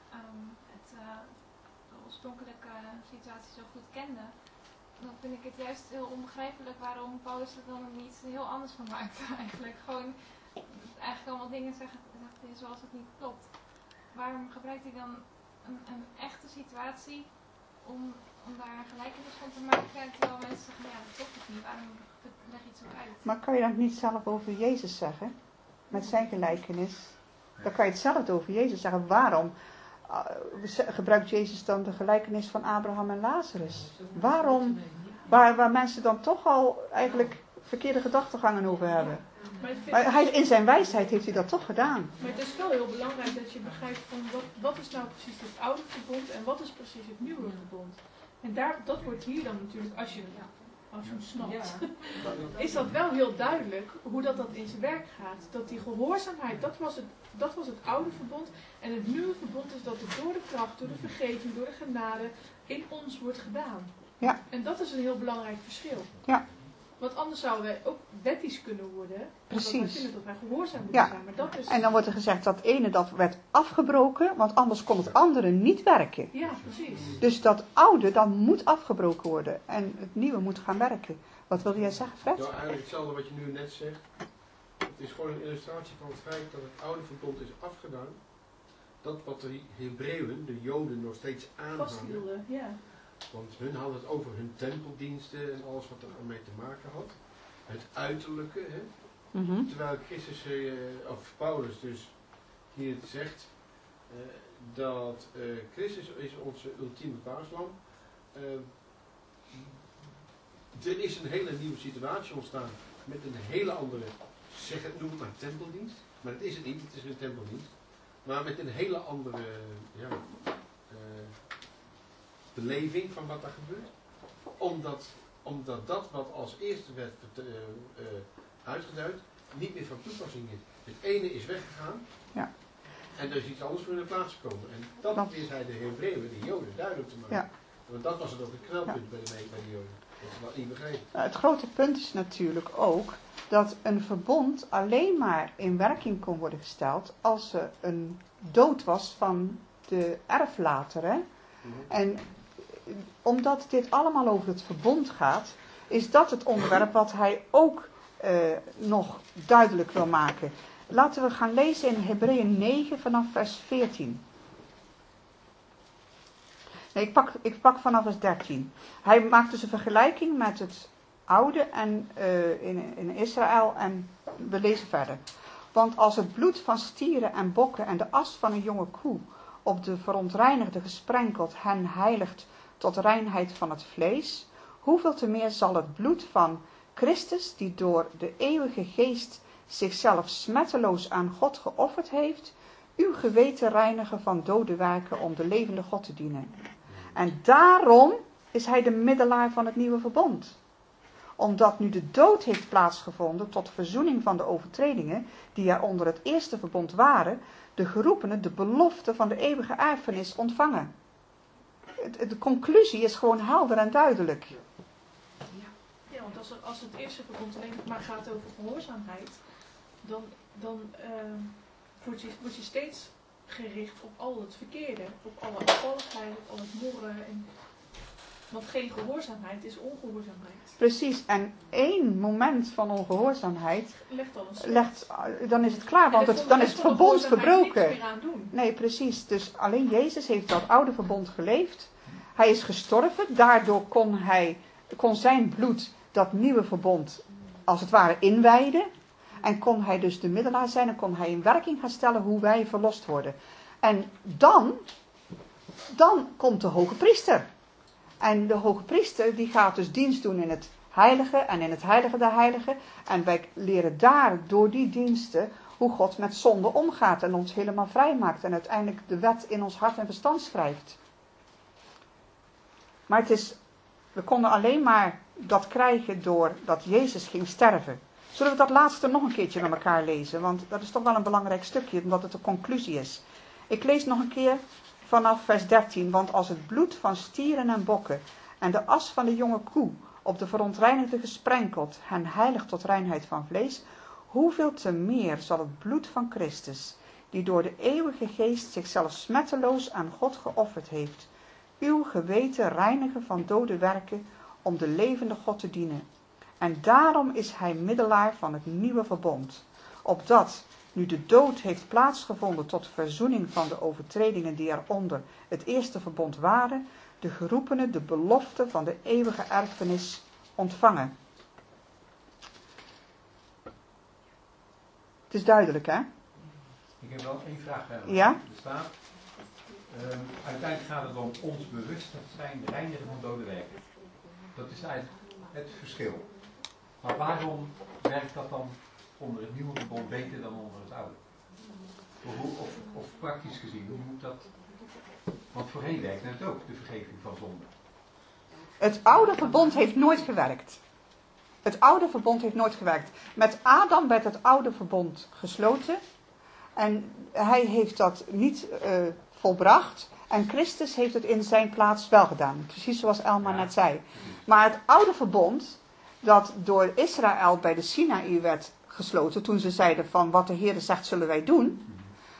de oorspronkelijke situatie zo goed kenden, dan vind ik het juist heel onbegrijpelijk waarom Paulus er dan niet heel anders van maakt. Eigenlijk gewoon allemaal dingen zegt zoals het niet klopt. Waarom gebruikt hij dan een echte situatie om daar een gelijkenis van te maken, terwijl mensen zeggen, ja, dat klopt toch niet, waarom leg je het zo uit? Maar kan je dat niet zelf over Jezus zeggen? Met zijn gelijkenis? Dan kan je hetzelfde over Jezus zeggen. Waarom gebruikt Jezus dan de gelijkenis van Abraham en Lazarus? Waarom? Waar mensen dan toch al eigenlijk verkeerde gedachtegangen over hebben. Maar in zijn wijsheid heeft hij dat toch gedaan. Maar het is wel heel belangrijk dat je begrijpt van wat is nou precies het oude verbond en wat is precies het nieuwe verbond. En dat wordt hier dan natuurlijk, als je hem snapt, is dat wel heel duidelijk hoe dat in zijn werk gaat. Dat die gehoorzaamheid, dat was het oude verbond. En het nieuwe verbond is dat het door de kracht, door de vergeving, door de genade in ons wordt gedaan. Ja. En dat is een heel belangrijk verschil. Ja. Want anders zouden wij ook wettisch kunnen worden. Precies. Omdat wij vinden dat wij gehoorzaam moeten zijn. Maar dat is... En dan wordt er gezegd dat ene dat werd afgebroken, want anders kon het andere niet werken. Ja, precies. Dus dat oude, dat moet afgebroken worden. En het nieuwe moet gaan werken. Wat wilde jij zeggen, Fred? Ja, eigenlijk hetzelfde wat je nu net zegt. Het is gewoon een illustratie van het feit dat het oude verbond is afgedaan. Dat wat de Hebreeën, de Joden, nog steeds aanhangen. Vasthielden, ja. Want hun hadden het over hun tempeldiensten en alles wat er mee te maken had. Het uiterlijke, hè. Mm-hmm. Terwijl Christus, of Paulus dus hier zegt dat Christus is onze ultieme paaslam. Er is een hele nieuwe situatie ontstaan met een hele andere, noem het maar tempeldienst. Maar het is het niet, het is een tempeldienst. Maar met een hele andere beleving van wat daar gebeurt. Omdat dat wat als eerste werd uitgeduid, niet meer van toepassing is. Het ene is weggegaan. Ja. En er is iets anders voor in de plaats gekomen. En dat probeert hij de Hebreeën, de Joden, duidelijk te maken. Ja. Want dat was het ook een knelpunt bij de Joden. Dat ze dat niet begrepen. Nou, het grote punt is natuurlijk ook dat een verbond alleen maar in werking kon worden gesteld als er een dood was van de erflater. Hè? Mm-hmm. En omdat dit allemaal over het verbond gaat, is dat het onderwerp wat hij ook nog duidelijk wil maken. Laten we gaan lezen in Hebreeën 9 vanaf vers 14. Nee, ik pak vanaf vers 13. Hij maakt dus een vergelijking met het oude en, in Israël en we lezen verder. Want als het bloed van stieren en bokken en de as van een jonge koe op de verontreinigde gesprenkeld hen heiligt tot reinheid van het vlees, hoeveel te meer zal het bloed van Christus, die door de eeuwige geest zichzelf smetteloos aan God geofferd heeft, uw geweten reinigen van dode werken om de levende God te dienen. En daarom is hij de middelaar van het nieuwe verbond. Omdat nu de dood heeft plaatsgevonden tot verzoening van de overtredingen die er onder het eerste verbond waren, de geroepenen de belofte van de eeuwige erfenis ontvangen. De conclusie is gewoon helder en duidelijk. Ja, want als het eerste verbond alleen maar gaat over gehoorzaamheid, dan word je steeds gericht op al het verkeerde, op alle afvalligheid, op al het morren. Want geen gehoorzaamheid is ongehoorzaamheid. Precies, en één moment van ongehoorzaamheid legt dan is het klaar, want dan is het verbond verbroken. Niks meer aan doen. Nee, precies. Dus alleen Jezus heeft dat oude verbond geleefd. Hij is gestorven, daardoor kon zijn bloed dat nieuwe verbond als het ware inwijden. En kon hij dus de middelaar zijn en kon hij in werking gaan stellen hoe wij verlost worden. En dan komt de hoge priester. En de hoge priester die gaat dus dienst doen in het heilige en in het heilige der heiligen. En wij leren daar door die diensten hoe God met zonde omgaat en ons helemaal vrij maakt. En uiteindelijk de wet in ons hart en verstand schrijft. Maar we konden alleen maar dat krijgen doordat Jezus ging sterven. Zullen we dat laatste nog een keertje met elkaar lezen? Want dat is toch wel een belangrijk stukje, omdat het de conclusie is. Ik lees nog een keer vanaf vers 13. Want als het bloed van stieren en bokken en de as van de jonge koe op de verontreinigde gesprenkeld hen heiligt tot reinheid van vlees, hoeveel te meer zal het bloed van Christus, die door de eeuwige geest zichzelf smetteloos aan God geofferd heeft, uw geweten reinigen van dode werken om de levende God te dienen. En daarom is hij middelaar van het nieuwe verbond, opdat, nu de dood heeft plaatsgevonden tot verzoening van de overtredingen die eronder het eerste verbond waren, de geroepenen de belofte van de eeuwige erfenis ontvangen. Het is duidelijk, hè? Ik heb wel één vraag. Ja? Er staat, uiteindelijk gaat het om ons bewustzijn reinigen van dode werken. Dat is eigenlijk het verschil. Maar waarom werkt dat dan onder het nieuwe verbond beter dan onder het oude? Of praktisch gezien, hoe moet dat? Want voorheen werkte het ook, de vergeving van zonde. Het oude verbond heeft nooit gewerkt. Het oude verbond heeft nooit gewerkt. Met Adam werd het oude verbond gesloten. En hij heeft dat niet volbracht. En Christus heeft het in zijn plaats wel gedaan. Precies zoals Elma net zei. Maar het oude verbond, dat door Israël bij de Sinaï werd gesloten, toen ze zeiden van wat de Heer zegt zullen wij doen,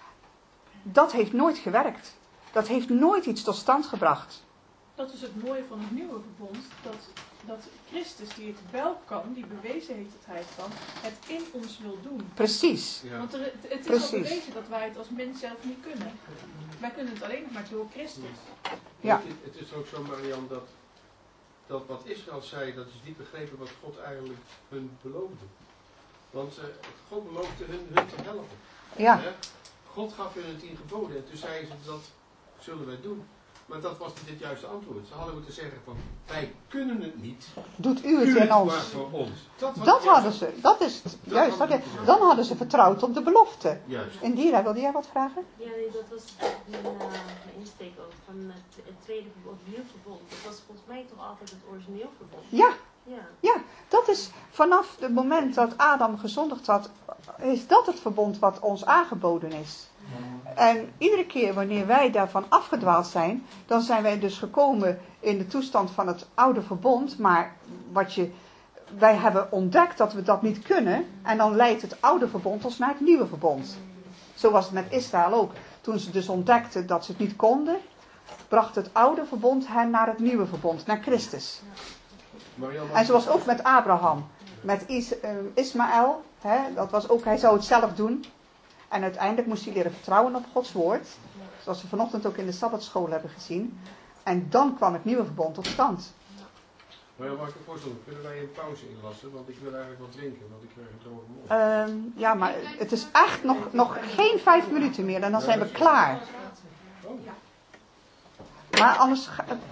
dat heeft nooit gewerkt. Dat heeft nooit iets tot stand gebracht. Dat is het mooie van het nieuwe verbond, dat Christus die het wel kan, die bewezen heeft dat hij het kan, het in ons wil doen. Precies. Ja. Want het is al bewezen dat wij het als mens zelf niet kunnen. Wij kunnen het alleen nog maar door Christus. Ja. Het is ook zo, Marian, dat wat Israël zei, dat is niet begrepen wat God eigenlijk hun beloofde. Want God beloofde hun te helpen. Ja. God gaf hun 10 geboden en toen zeiden ze dat zullen wij doen. Maar dat was niet het juiste antwoord. Ze hadden moeten zeggen van, wij kunnen het niet. Doet u het in ons. Maar voor ons. Dat hadden ze. Dat is het. Juist. Dan hadden ze vertrouwd op de belofte. Juist. Indira, wilde jij wat vragen? Ja, nee, dat was mijn insteek ook. Van het tweede verbod, het nieuw verbond. Dat was volgens mij toch altijd het origineel verbond. Ja, dat is vanaf het moment dat Adam gezondigd had, is dat het verbond wat ons aangeboden is. En iedere keer wanneer wij daarvan afgedwaald zijn, dan zijn wij dus gekomen in de toestand van het oude verbond. Maar wij hebben ontdekt dat we dat niet kunnen. En dan leidt het oude verbond ons naar het nieuwe verbond. Zo was het met Israël ook. Toen ze dus ontdekten dat ze het niet konden, bracht het oude verbond hen naar het nieuwe verbond, naar Christus. En zoals ook met Abraham, met Ismaël, dat was ook, hij zou het zelf doen. En uiteindelijk moest hij leren vertrouwen op Gods woord. Zoals we vanochtend ook in de Sabbatschool hebben gezien. En dan kwam het nieuwe verbond tot stand. Maar ja, mag ik een voorstel? Kunnen wij een pauze inlassen? Want ik wil eigenlijk wat drinken, want ik krijg een droge mond. Ja, maar het is echt nog geen 5 minuten meer en dan zijn we klaar. Maar anders...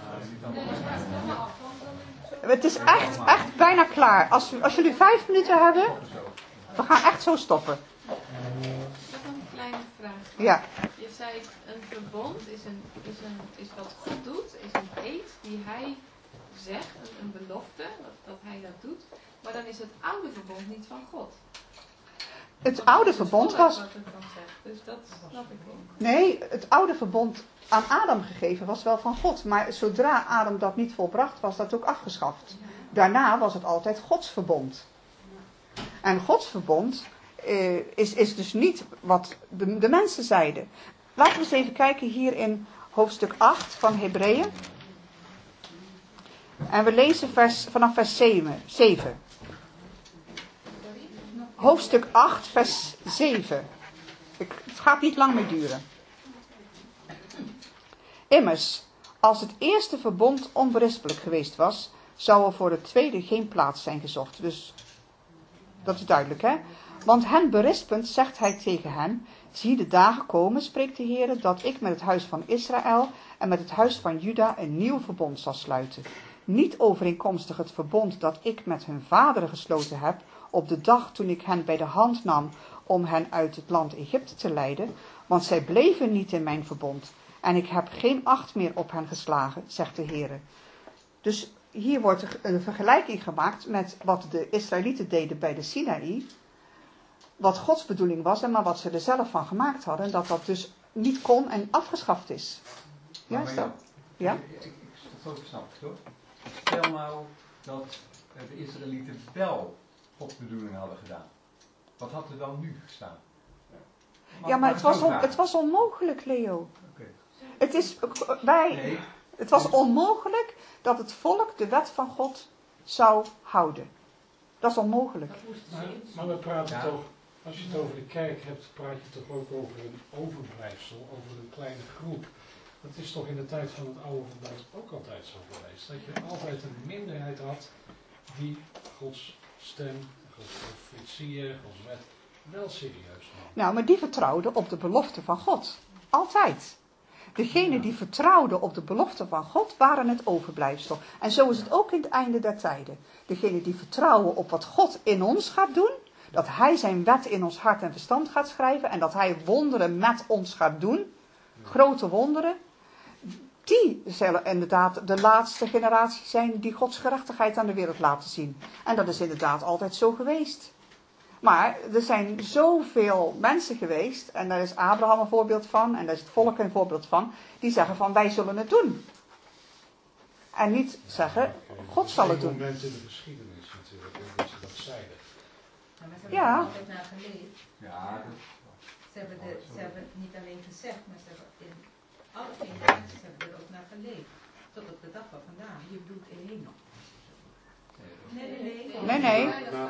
Het is echt bijna klaar. Als jullie 5 minuten hebben, we gaan echt zo stoppen. Nog een kleine vraag. Ja. Je zei een verbond is wat God doet, is een eed die hij zegt, een belofte, dat hij dat doet. Maar dan is het oude verbond niet van God. Het oude verbond was... Wat het dan zegt, dus dat snap ik ook. Nee, het oude verbond aan Adam gegeven was wel van God. Maar zodra Adam dat niet volbracht, was dat ook afgeschaft. Daarna was het altijd Gods verbond. En Gods verbond is dus niet wat de mensen zeiden. Laten we eens even kijken hier in hoofdstuk 8 van Hebreeën. En we lezen vanaf vers 7. Hoofdstuk 8, vers 7. Het gaat niet lang meer duren. Immers, als het eerste verbond onberispelijk geweest was, zou er voor het tweede geen plaats zijn gezocht. Dus, dat is duidelijk, hè? Want hen berispend zegt hij tegen hen, zie de dagen komen, spreekt de Heer, dat ik met het huis van Israël en met het huis van Juda een nieuw verbond zal sluiten. Niet overeenkomstig het verbond dat ik met hun vaderen gesloten heb, op de dag toen ik hen bij de hand nam om hen uit het land Egypte te leiden, want zij bleven niet in mijn verbond. En ik heb geen acht meer op hen geslagen, zegt de Heer. Dus hier wordt een vergelijking gemaakt met wat de Israëlieten deden bij de Sinaï. Wat Gods bedoeling was, maar wat ze er zelf van gemaakt hadden. Dat dat dus niet kon en afgeschaft is. Ja, is dat? Ja? Dat snap ik toch? Stel nou dat de Israëlieten wel Gods bedoeling hadden gedaan. Wat had er dan nu gestaan? Ja, maar het was onmogelijk, Leo. Okay. Het was onmogelijk dat het volk de wet van God zou houden. Dat is onmogelijk. Maar we praten toch, als je het over de kerk hebt, praat je toch ook over een overblijfsel, over een kleine groep. Dat is toch in de tijd van het oude verbond ook altijd zo geweest. Dat je altijd een minderheid had die Gods stem, Gods profetieën, Gods wet wel serieus nam. Nou, maar die vertrouwden op de belofte van God. Altijd. Degenen die vertrouwden op de belofte van God waren het overblijfsel. En zo is het ook in het einde der tijden. Degenen die vertrouwen op wat God in ons gaat doen, dat Hij zijn wet in ons hart en verstand gaat schrijven en dat Hij wonderen met ons gaat doen, grote wonderen, die zullen inderdaad de laatste generatie zijn die Gods gerechtigheid aan de wereld laten zien. En dat is inderdaad altijd zo geweest. Maar er zijn zoveel mensen geweest, en daar is Abraham een voorbeeld van, en daar is het volk een voorbeeld van, die zeggen van wij zullen het doen. En niet zeggen, God zal het doen. Er zijn momenten in de geschiedenis natuurlijk, dat ze dat zeiden. Maar ze hebben er altijd naar geleefd. Ja, ze hebben het niet alleen gezegd, maar ze hebben in alle generaties hebben er ook naar geleefd. Tot op de dag van vandaag. Je bedoelt Eline. Nee.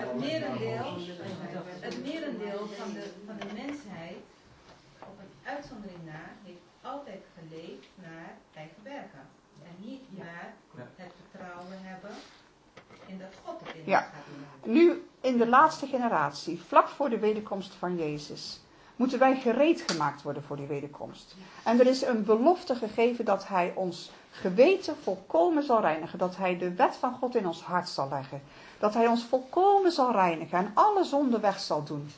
Het merendeel van de mensheid, op een uitzondering na, heeft altijd geleefd naar eigen werken. En niet naar het vertrouwen hebben in dat God het in ons gaat doen. Nu in de laatste generatie, vlak voor de wederkomst van Jezus, moeten wij gereed gemaakt worden voor die wederkomst. En er is een belofte gegeven dat Hij ons geweten volkomen zal reinigen. Dat Hij de wet van God in ons hart zal leggen. Dat Hij ons volkomen zal reinigen en alle zonde weg zal doen.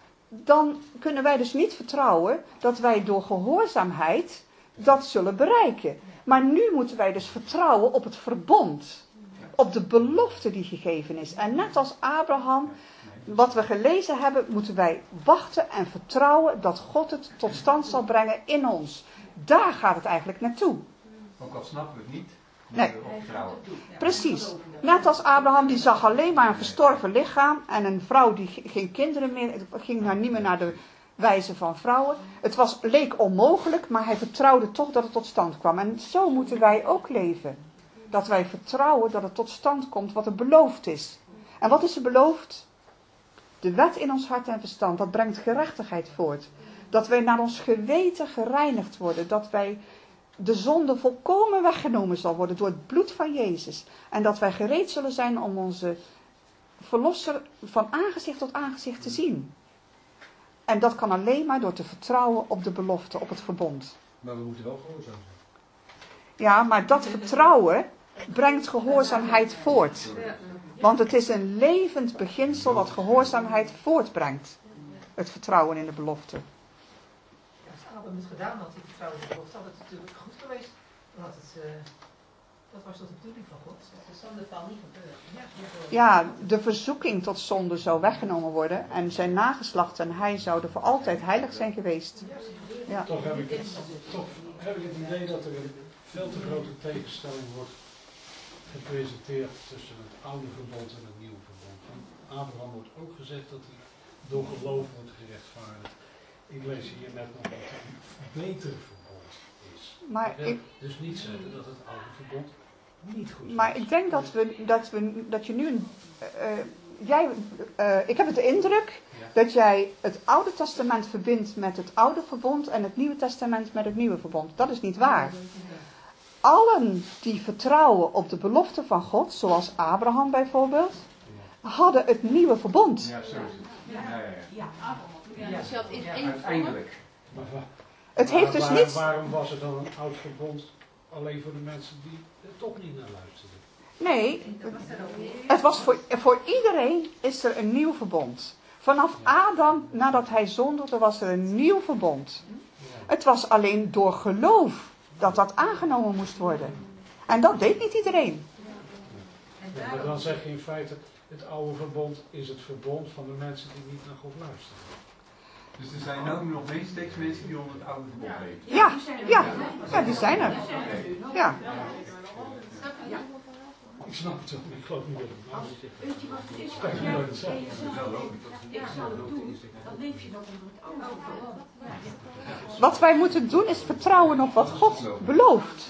Dan kunnen wij dus niet vertrouwen dat wij door gehoorzaamheid dat zullen bereiken. Maar nu moeten wij dus vertrouwen op het verbond. Op de belofte die gegeven is. En net als Abraham, wat we gelezen hebben, moeten wij wachten en vertrouwen dat God het tot stand zal brengen in ons. Daar gaat het eigenlijk naartoe. Ook al snappen we het niet, nee. We op vertrouwen. Precies. Net als Abraham, die zag alleen maar een verstorven lichaam en een vrouw die geen kinderen meer, ging niet meer naar de wijze van vrouwen. Het leek onmogelijk, maar hij vertrouwde toch dat het tot stand kwam. En zo moeten wij ook leven. Dat wij vertrouwen dat het tot stand komt wat er beloofd is. En wat is er beloofd? De wet in ons hart en verstand, dat brengt gerechtigheid voort. Dat wij naar ons geweten gereinigd worden. Dat wij de zonde volkomen weggenomen zal worden door het bloed van Jezus. En dat wij gereed zullen zijn om onze verlosser van aangezicht tot aangezicht te zien. En dat kan alleen maar door te vertrouwen op de belofte, op het verbond. Maar we moeten wel gehoorzaam zijn. Ja, maar dat vertrouwen brengt gehoorzaamheid voort. Want het is een levend beginsel wat gehoorzaamheid voortbrengt. Het vertrouwen in de belofte. Als Adam het gedaan had, die vertrouwen in de belofte, had het natuurlijk goed geweest. Dan had het, dat was tot de bedoeling van God. Dat de zondeval niet gebeurd. Ja, de verzoeking tot zonde zou weggenomen worden. En zijn nageslacht en hij zouden voor altijd heilig zijn geweest. Ja. Toch heb ik het idee dat er een veel te grote tegenstelling wordt gepresenteerd tussen het oude verbond en het nieuwe verbond. Van Abraham wordt ook gezegd dat hij door geloof wordt gerechtvaardigd. Ik lees hier net nog dat het een beter verbond is. Maar ik wil dus niet zeggen dat het oude verbond niet goed is. Maar ik denk dat je nu ik heb de indruk dat jij het Oude Testament verbindt met het Oude Verbond en het Nieuwe Testament met het Nieuwe Verbond. Dat is niet waar. Allen die vertrouwen op de belofte van God, zoals Abraham bijvoorbeeld, hadden het nieuwe verbond. Ja, zo is het. Ja. Dus je had in één Uiteindelijk. Het heeft dus niet... Waarom was het dan een oud verbond alleen voor de mensen die er toch niet naar luisterden? Nee, het was voor iedereen is er een nieuw verbond. Vanaf Adam, nadat hij zondigde, was er een nieuw verbond. Het was alleen door geloof dat dat aangenomen moest worden. En dat deed niet iedereen. Ja, maar dan zeg je in feite, het oude verbond is het verbond van de mensen die niet naar God luisteren. Dus er zijn ook nog steeds mensen die onder het oude verbond leven. Ja, die zijn er. Ja. Ik snap het ook, ik geloof niet dat het nou zit. Weet je wat het is? Ik zal het doen, dan leef je nog onder het oude verbond. Wat wij moeten doen is vertrouwen op wat God belooft.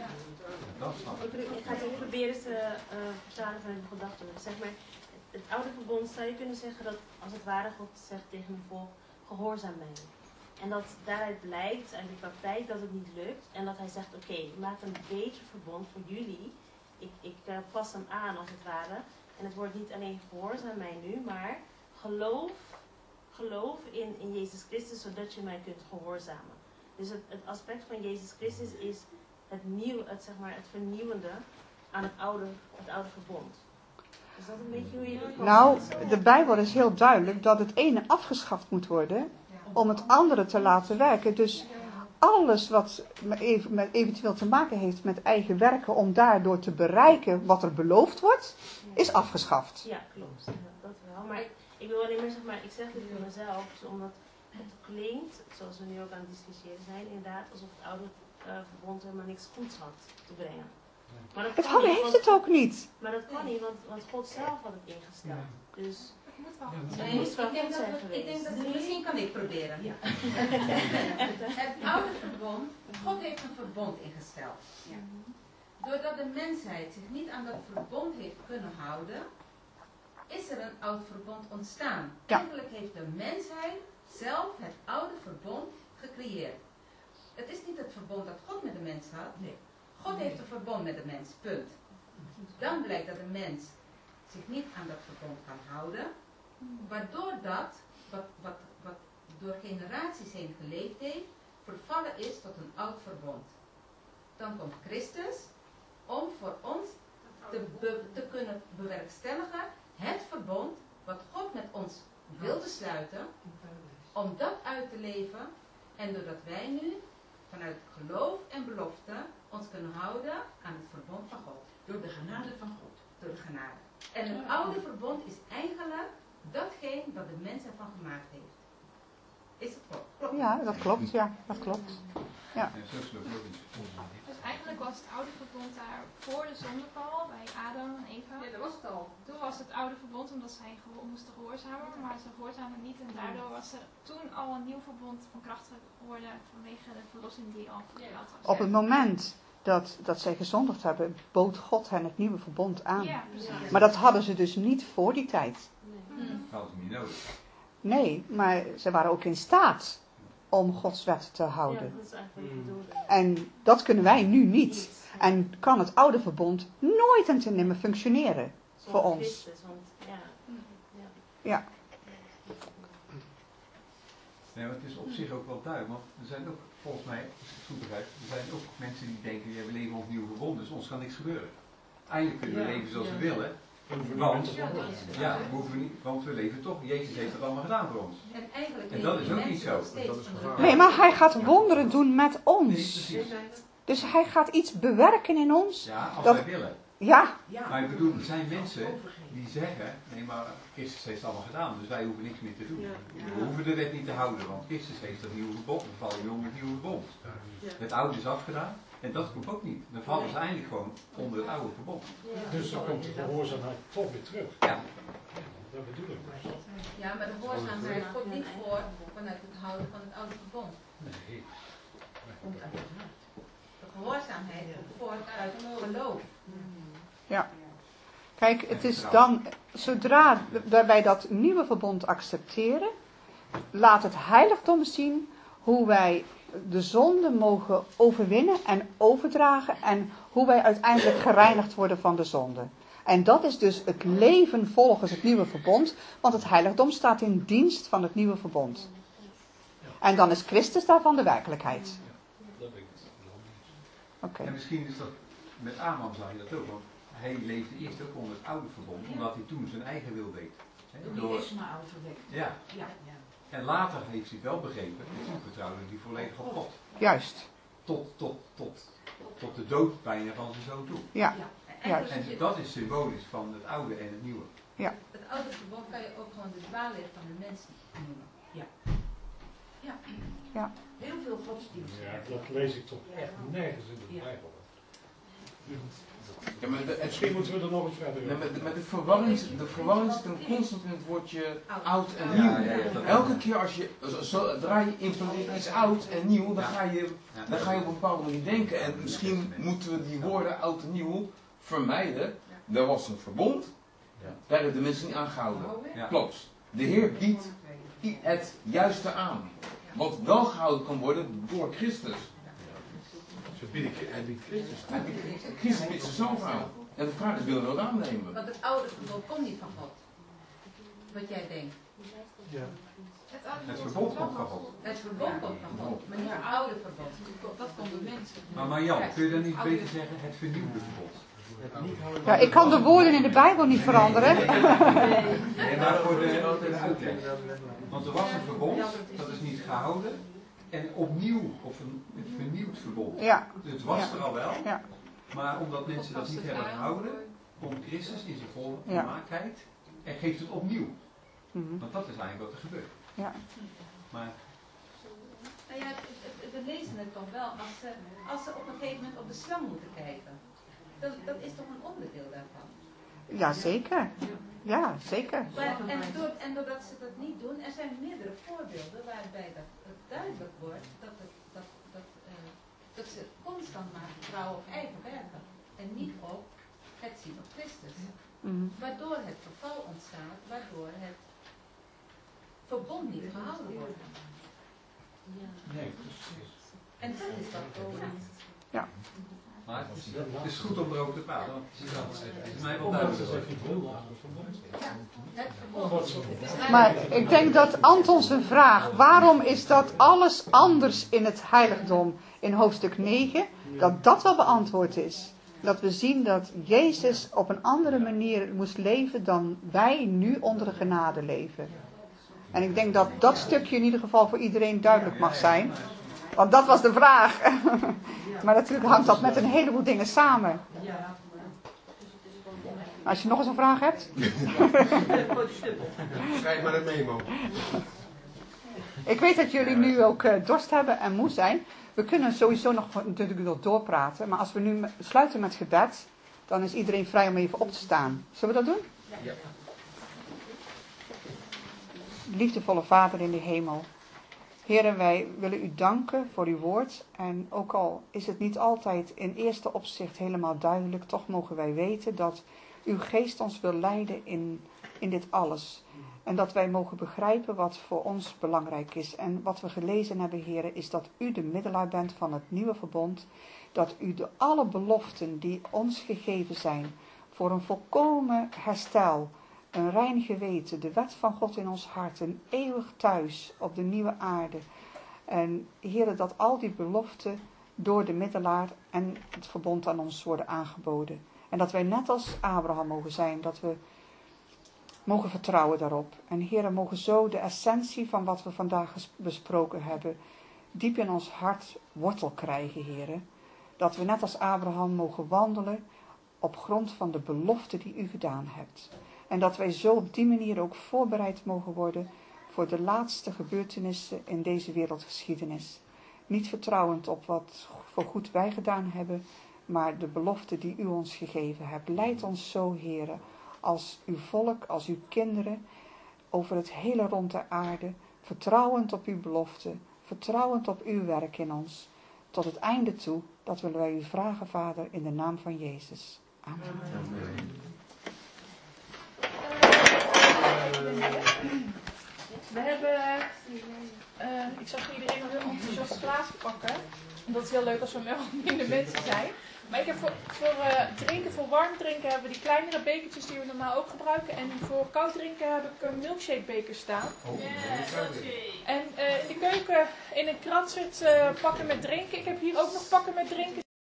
Ik ga het even proberen te vertalen van mijn gedachten. Zeg maar, het oude verbond zou je kunnen zeggen dat als het ware God zegt tegen een volk, gehoorzaam mij. En dat daaruit blijkt, uit de praktijk, dat het niet lukt. En dat hij zegt, oké, maak een beter verbond voor jullie. Ik pas hem aan als het ware. En het wordt niet alleen gehoorzaam mij nu, maar geloof in Jezus Christus, zodat je mij kunt gehoorzamen. Dus het aspect van Jezus Christus is het vernieuwende aan het oude verbond. Is dat een beetje hoe je dat kan Nou, de Bijbel is heel duidelijk dat het ene afgeschaft moet worden om het andere te laten werken. Dus alles wat eventueel te maken heeft met eigen werken om daardoor te bereiken wat er beloofd wordt, is afgeschaft. Ja, klopt. Dat wel. Maar ik wil alleen maar ik zeg dit voor mezelf, omdat het klinkt, zoals we nu ook aan het discussiëren zijn, inderdaad alsof het oude verbond helemaal niks goeds had te brengen. Maar dat heeft het ook niet. Maar dat kan niet, want God zelf had het ingesteld. Dus het moet wel goed zijn. Ik denk dat misschien kan ik proberen. Ja. Het oude verbond, God heeft een verbond ingesteld. Ja. Doordat de mensheid zich niet aan dat verbond heeft kunnen houden, is er een oud verbond ontstaan. Ja. Eigenlijk heeft de mensheid zelf het oude verbond gecreëerd. Het is niet het verbond dat God met de mens had. Nee. God heeft een verbond met de mens, punt. Dan blijkt dat de mens zich niet aan dat verbond kan houden, waardoor dat, wat door generaties heen geleefd heeft, vervallen is tot een oud verbond. Dan komt Christus om voor ons te kunnen bewerkstelligen het verbond wat God met ons wilde sluiten, om dat uit te leven, en doordat wij nu vanuit geloof en belofte ons kunnen houden aan het verbond van God. Door de genade van God. Door de genade. En het oude verbond is eigenlijk datgene wat de mens ervan gemaakt heeft. Is het klopt? Ja, dat klopt. Ja, dat klopt. Ja. Dus eigenlijk was het oude verbond daar voor de zondeval bij Adam en Eva. Ja, dat was het al. Toen was het oude verbond omdat zij moesten gehoorzamen, maar ze gehoorzamen niet. En daardoor was er toen al een nieuw verbond van kracht geworden vanwege de verlossing die al verteld was. Op het moment dat zij gezondigd hebben, bood God hen het nieuwe verbond aan. Ja, precies. Maar dat hadden ze dus niet voor die tijd. Dat hadden ze niet nodig. Nee, maar ze waren ook in staat om Gods wet te houden. Ja, dat is eigenlijk bedoeld. En dat kunnen wij nu niet. En kan het oude verbond nooit en ten nimmer functioneren voor ons. Christus, want, ja. Nee, maar het is op zich ook wel duidelijk, want er zijn ook, volgens mij, als ik het goed begrijp, er zijn ook mensen die denken, ja, we leven op nieuw verbond, dus ons kan niks gebeuren. Eindelijk kunnen we leven zoals we willen, want we leven toch, Jezus heeft het allemaal gedaan voor ons. En dat is ook niet zo. Nee, maar hij gaat wonderen doen met ons. Dus hij gaat iets bewerken in ons. Ja, als wij willen. Ja. Maar ik bedoel, er zijn mensen die zeggen, nee, maar Christus heeft het allemaal gedaan, dus wij hoeven niks meer te doen. We hoeven de wet niet te houden, want Christus heeft dat nieuwe verbond, dan vallen we onder het nieuwe verbond. Het oude is afgedaan, en dat komt ook niet. Dan vallen ze eigenlijk gewoon onder het oude verbond. Dus dan komt de gehoorzaamheid toch weer terug. Ja. Dat bedoel ik dus. Ja, maar de gehoorzaamheid komt niet voor vanuit het houden van het oude verbond. Nee. De gehoorzaamheid komt voort uit geloof. Ja. Kijk, het is dan, zodra wij dat nieuwe verbond accepteren, laat het heiligdom zien hoe wij de zonde mogen overwinnen en overdragen en hoe wij uiteindelijk gereinigd worden van de zonde. En dat is dus het leven volgens het nieuwe verbond, want het heiligdom staat in dienst van het nieuwe verbond. En dan is Christus daarvan de werkelijkheid. En misschien is dat, met Abraham zag je dat ook, want hij leefde eerst ook onder het oude verbond, omdat hij toen zijn eigen wil deed. Door Ismaël verwekt. Ja. En later heeft hij wel begrepen, en toen vertrouwde hij volledig op God. Juist. Tot de dood bijna van zijn zoon toe. Ja. Juist. En dat is symbolisch van het oude en het nieuwe. Ja. Het oude verbond kan je ook gewoon de dwaalleer van de mensen noemen. Ja. Heel veel godsdiensten. Ja, dat lees ik toch echt nergens in de Bijbel. Ja, maar misschien moeten we er nog eens verder in. Maar de verwarring zit dan constant in het woordje oud en nieuw. Elke keer als je, zodra je implementeert iets oud en nieuw, dan ga je op een bepaalde manier denken. En misschien moeten we die woorden oud en nieuw vermijden. Er was een verbond, daar hebben de mensen niet aan gehouden. Klopt. De Heer biedt het juiste aan. Wat wel gehouden kan worden door Christus. Hij biedt Christus. Christus biedt zichzelf aan. En de vraag is, willen we dat aannemen? Want het oude verbond komt niet van God. Wat jij denkt. Ja. Het verbond komt van God. Het verbond komt van God, maar niet het oude verbond. Dat komt door mensen. Maar Jan, kun je dan niet beter zeggen het vernieuwde verbond? Ja, ik kan de woorden in de Bijbel niet veranderen. Nee, maar voor de uitleg. Want er was een verbond, dat is niet gehouden. En opnieuw, of een vernieuwd verbond. Ja. Dus het was er al wel. Ja. Maar omdat mensen dat niet hebben gehouden, komt Christus in zijn volle volmaaktheid en geeft het opnieuw. Want dat is eigenlijk wat er gebeurt. Ja. Maar Nou ja, we lezen het toch wel als ze op een gegeven moment op de slang moeten kijken. Dat is toch een onderdeel daarvan? Ja, zeker. Ja, zeker. Maar, en doordat ze dat niet doen, er zijn meerdere voorbeelden waarbij dat duidelijk wordt dat ze constant maar vertrouwen op eigen werken en niet op het zien op Christus. Waardoor het verval ontstaat, waardoor het verbond niet gehouden wordt. nee, precies. En dat is wat Ja. Maar het is goed om erover te praten, want het is mij wel duidelijk. Maar ik denk dat Anton zijn vraag, waarom is dat alles anders in het heiligdom in hoofdstuk 9, dat dat wel beantwoord is. Dat we zien dat Jezus op een andere manier moest leven dan wij nu onder de genade leven. En ik denk dat dat stukje in ieder geval voor iedereen duidelijk mag zijn. Want dat was de vraag. Maar natuurlijk hangt dat met een heleboel dingen samen. Als je nog eens een vraag hebt. Schrijf maar een memo. Ik weet dat jullie nu ook dorst hebben en moe zijn. We kunnen sowieso nog natuurlijk wel doorpraten. Maar als we nu sluiten met gebed, dan is iedereen vrij om even op te staan. Zullen we dat doen? Ja. Liefdevolle Vader in de hemel. Heren, wij willen u danken voor uw woord. En ook al is het niet altijd in eerste opzicht helemaal duidelijk, toch mogen wij weten dat uw geest ons wil leiden in dit alles. En dat wij mogen begrijpen wat voor ons belangrijk is. En wat we gelezen hebben, heren, is dat u de middelaar bent van het nieuwe verbond. Dat u de alle beloften die ons gegeven zijn voor een volkomen herstel, een rein geweten, de wet van God in ons hart, een eeuwig thuis op de nieuwe aarde. En heren, dat al die beloften door de middelaar en het verbond aan ons worden aangeboden. En dat wij net als Abraham mogen zijn, dat we mogen vertrouwen daarop. En heren, mogen zo de essentie van wat we vandaag besproken hebben, diep in ons hart wortel krijgen, heren. Dat we net als Abraham mogen wandelen op grond van de belofte die u gedaan hebt. En dat wij zo op die manier ook voorbereid mogen worden voor de laatste gebeurtenissen in deze wereldgeschiedenis. Niet vertrouwend op wat voor goed wij gedaan hebben, maar de belofte die u ons gegeven hebt. Leid ons zo, heren, als uw volk, als uw kinderen, over het hele rond de aarde, vertrouwend op uw belofte, vertrouwend op uw werk in ons, tot het einde toe. Dat willen wij u vragen, Vader, in de naam van Jezus. Amen. We hebben, ik zag iedereen al heel enthousiast glazen pakken. En dat is heel leuk als we met minder mensen zijn. Maar ik heb voor drinken, voor warm drinken hebben we die kleinere bekertjes die we normaal ook gebruiken. En voor koud drinken heb ik een milkshake beker staan. En in de keuken in een krat zit pakken met drinken. Ik heb hier ook nog pakken met drinken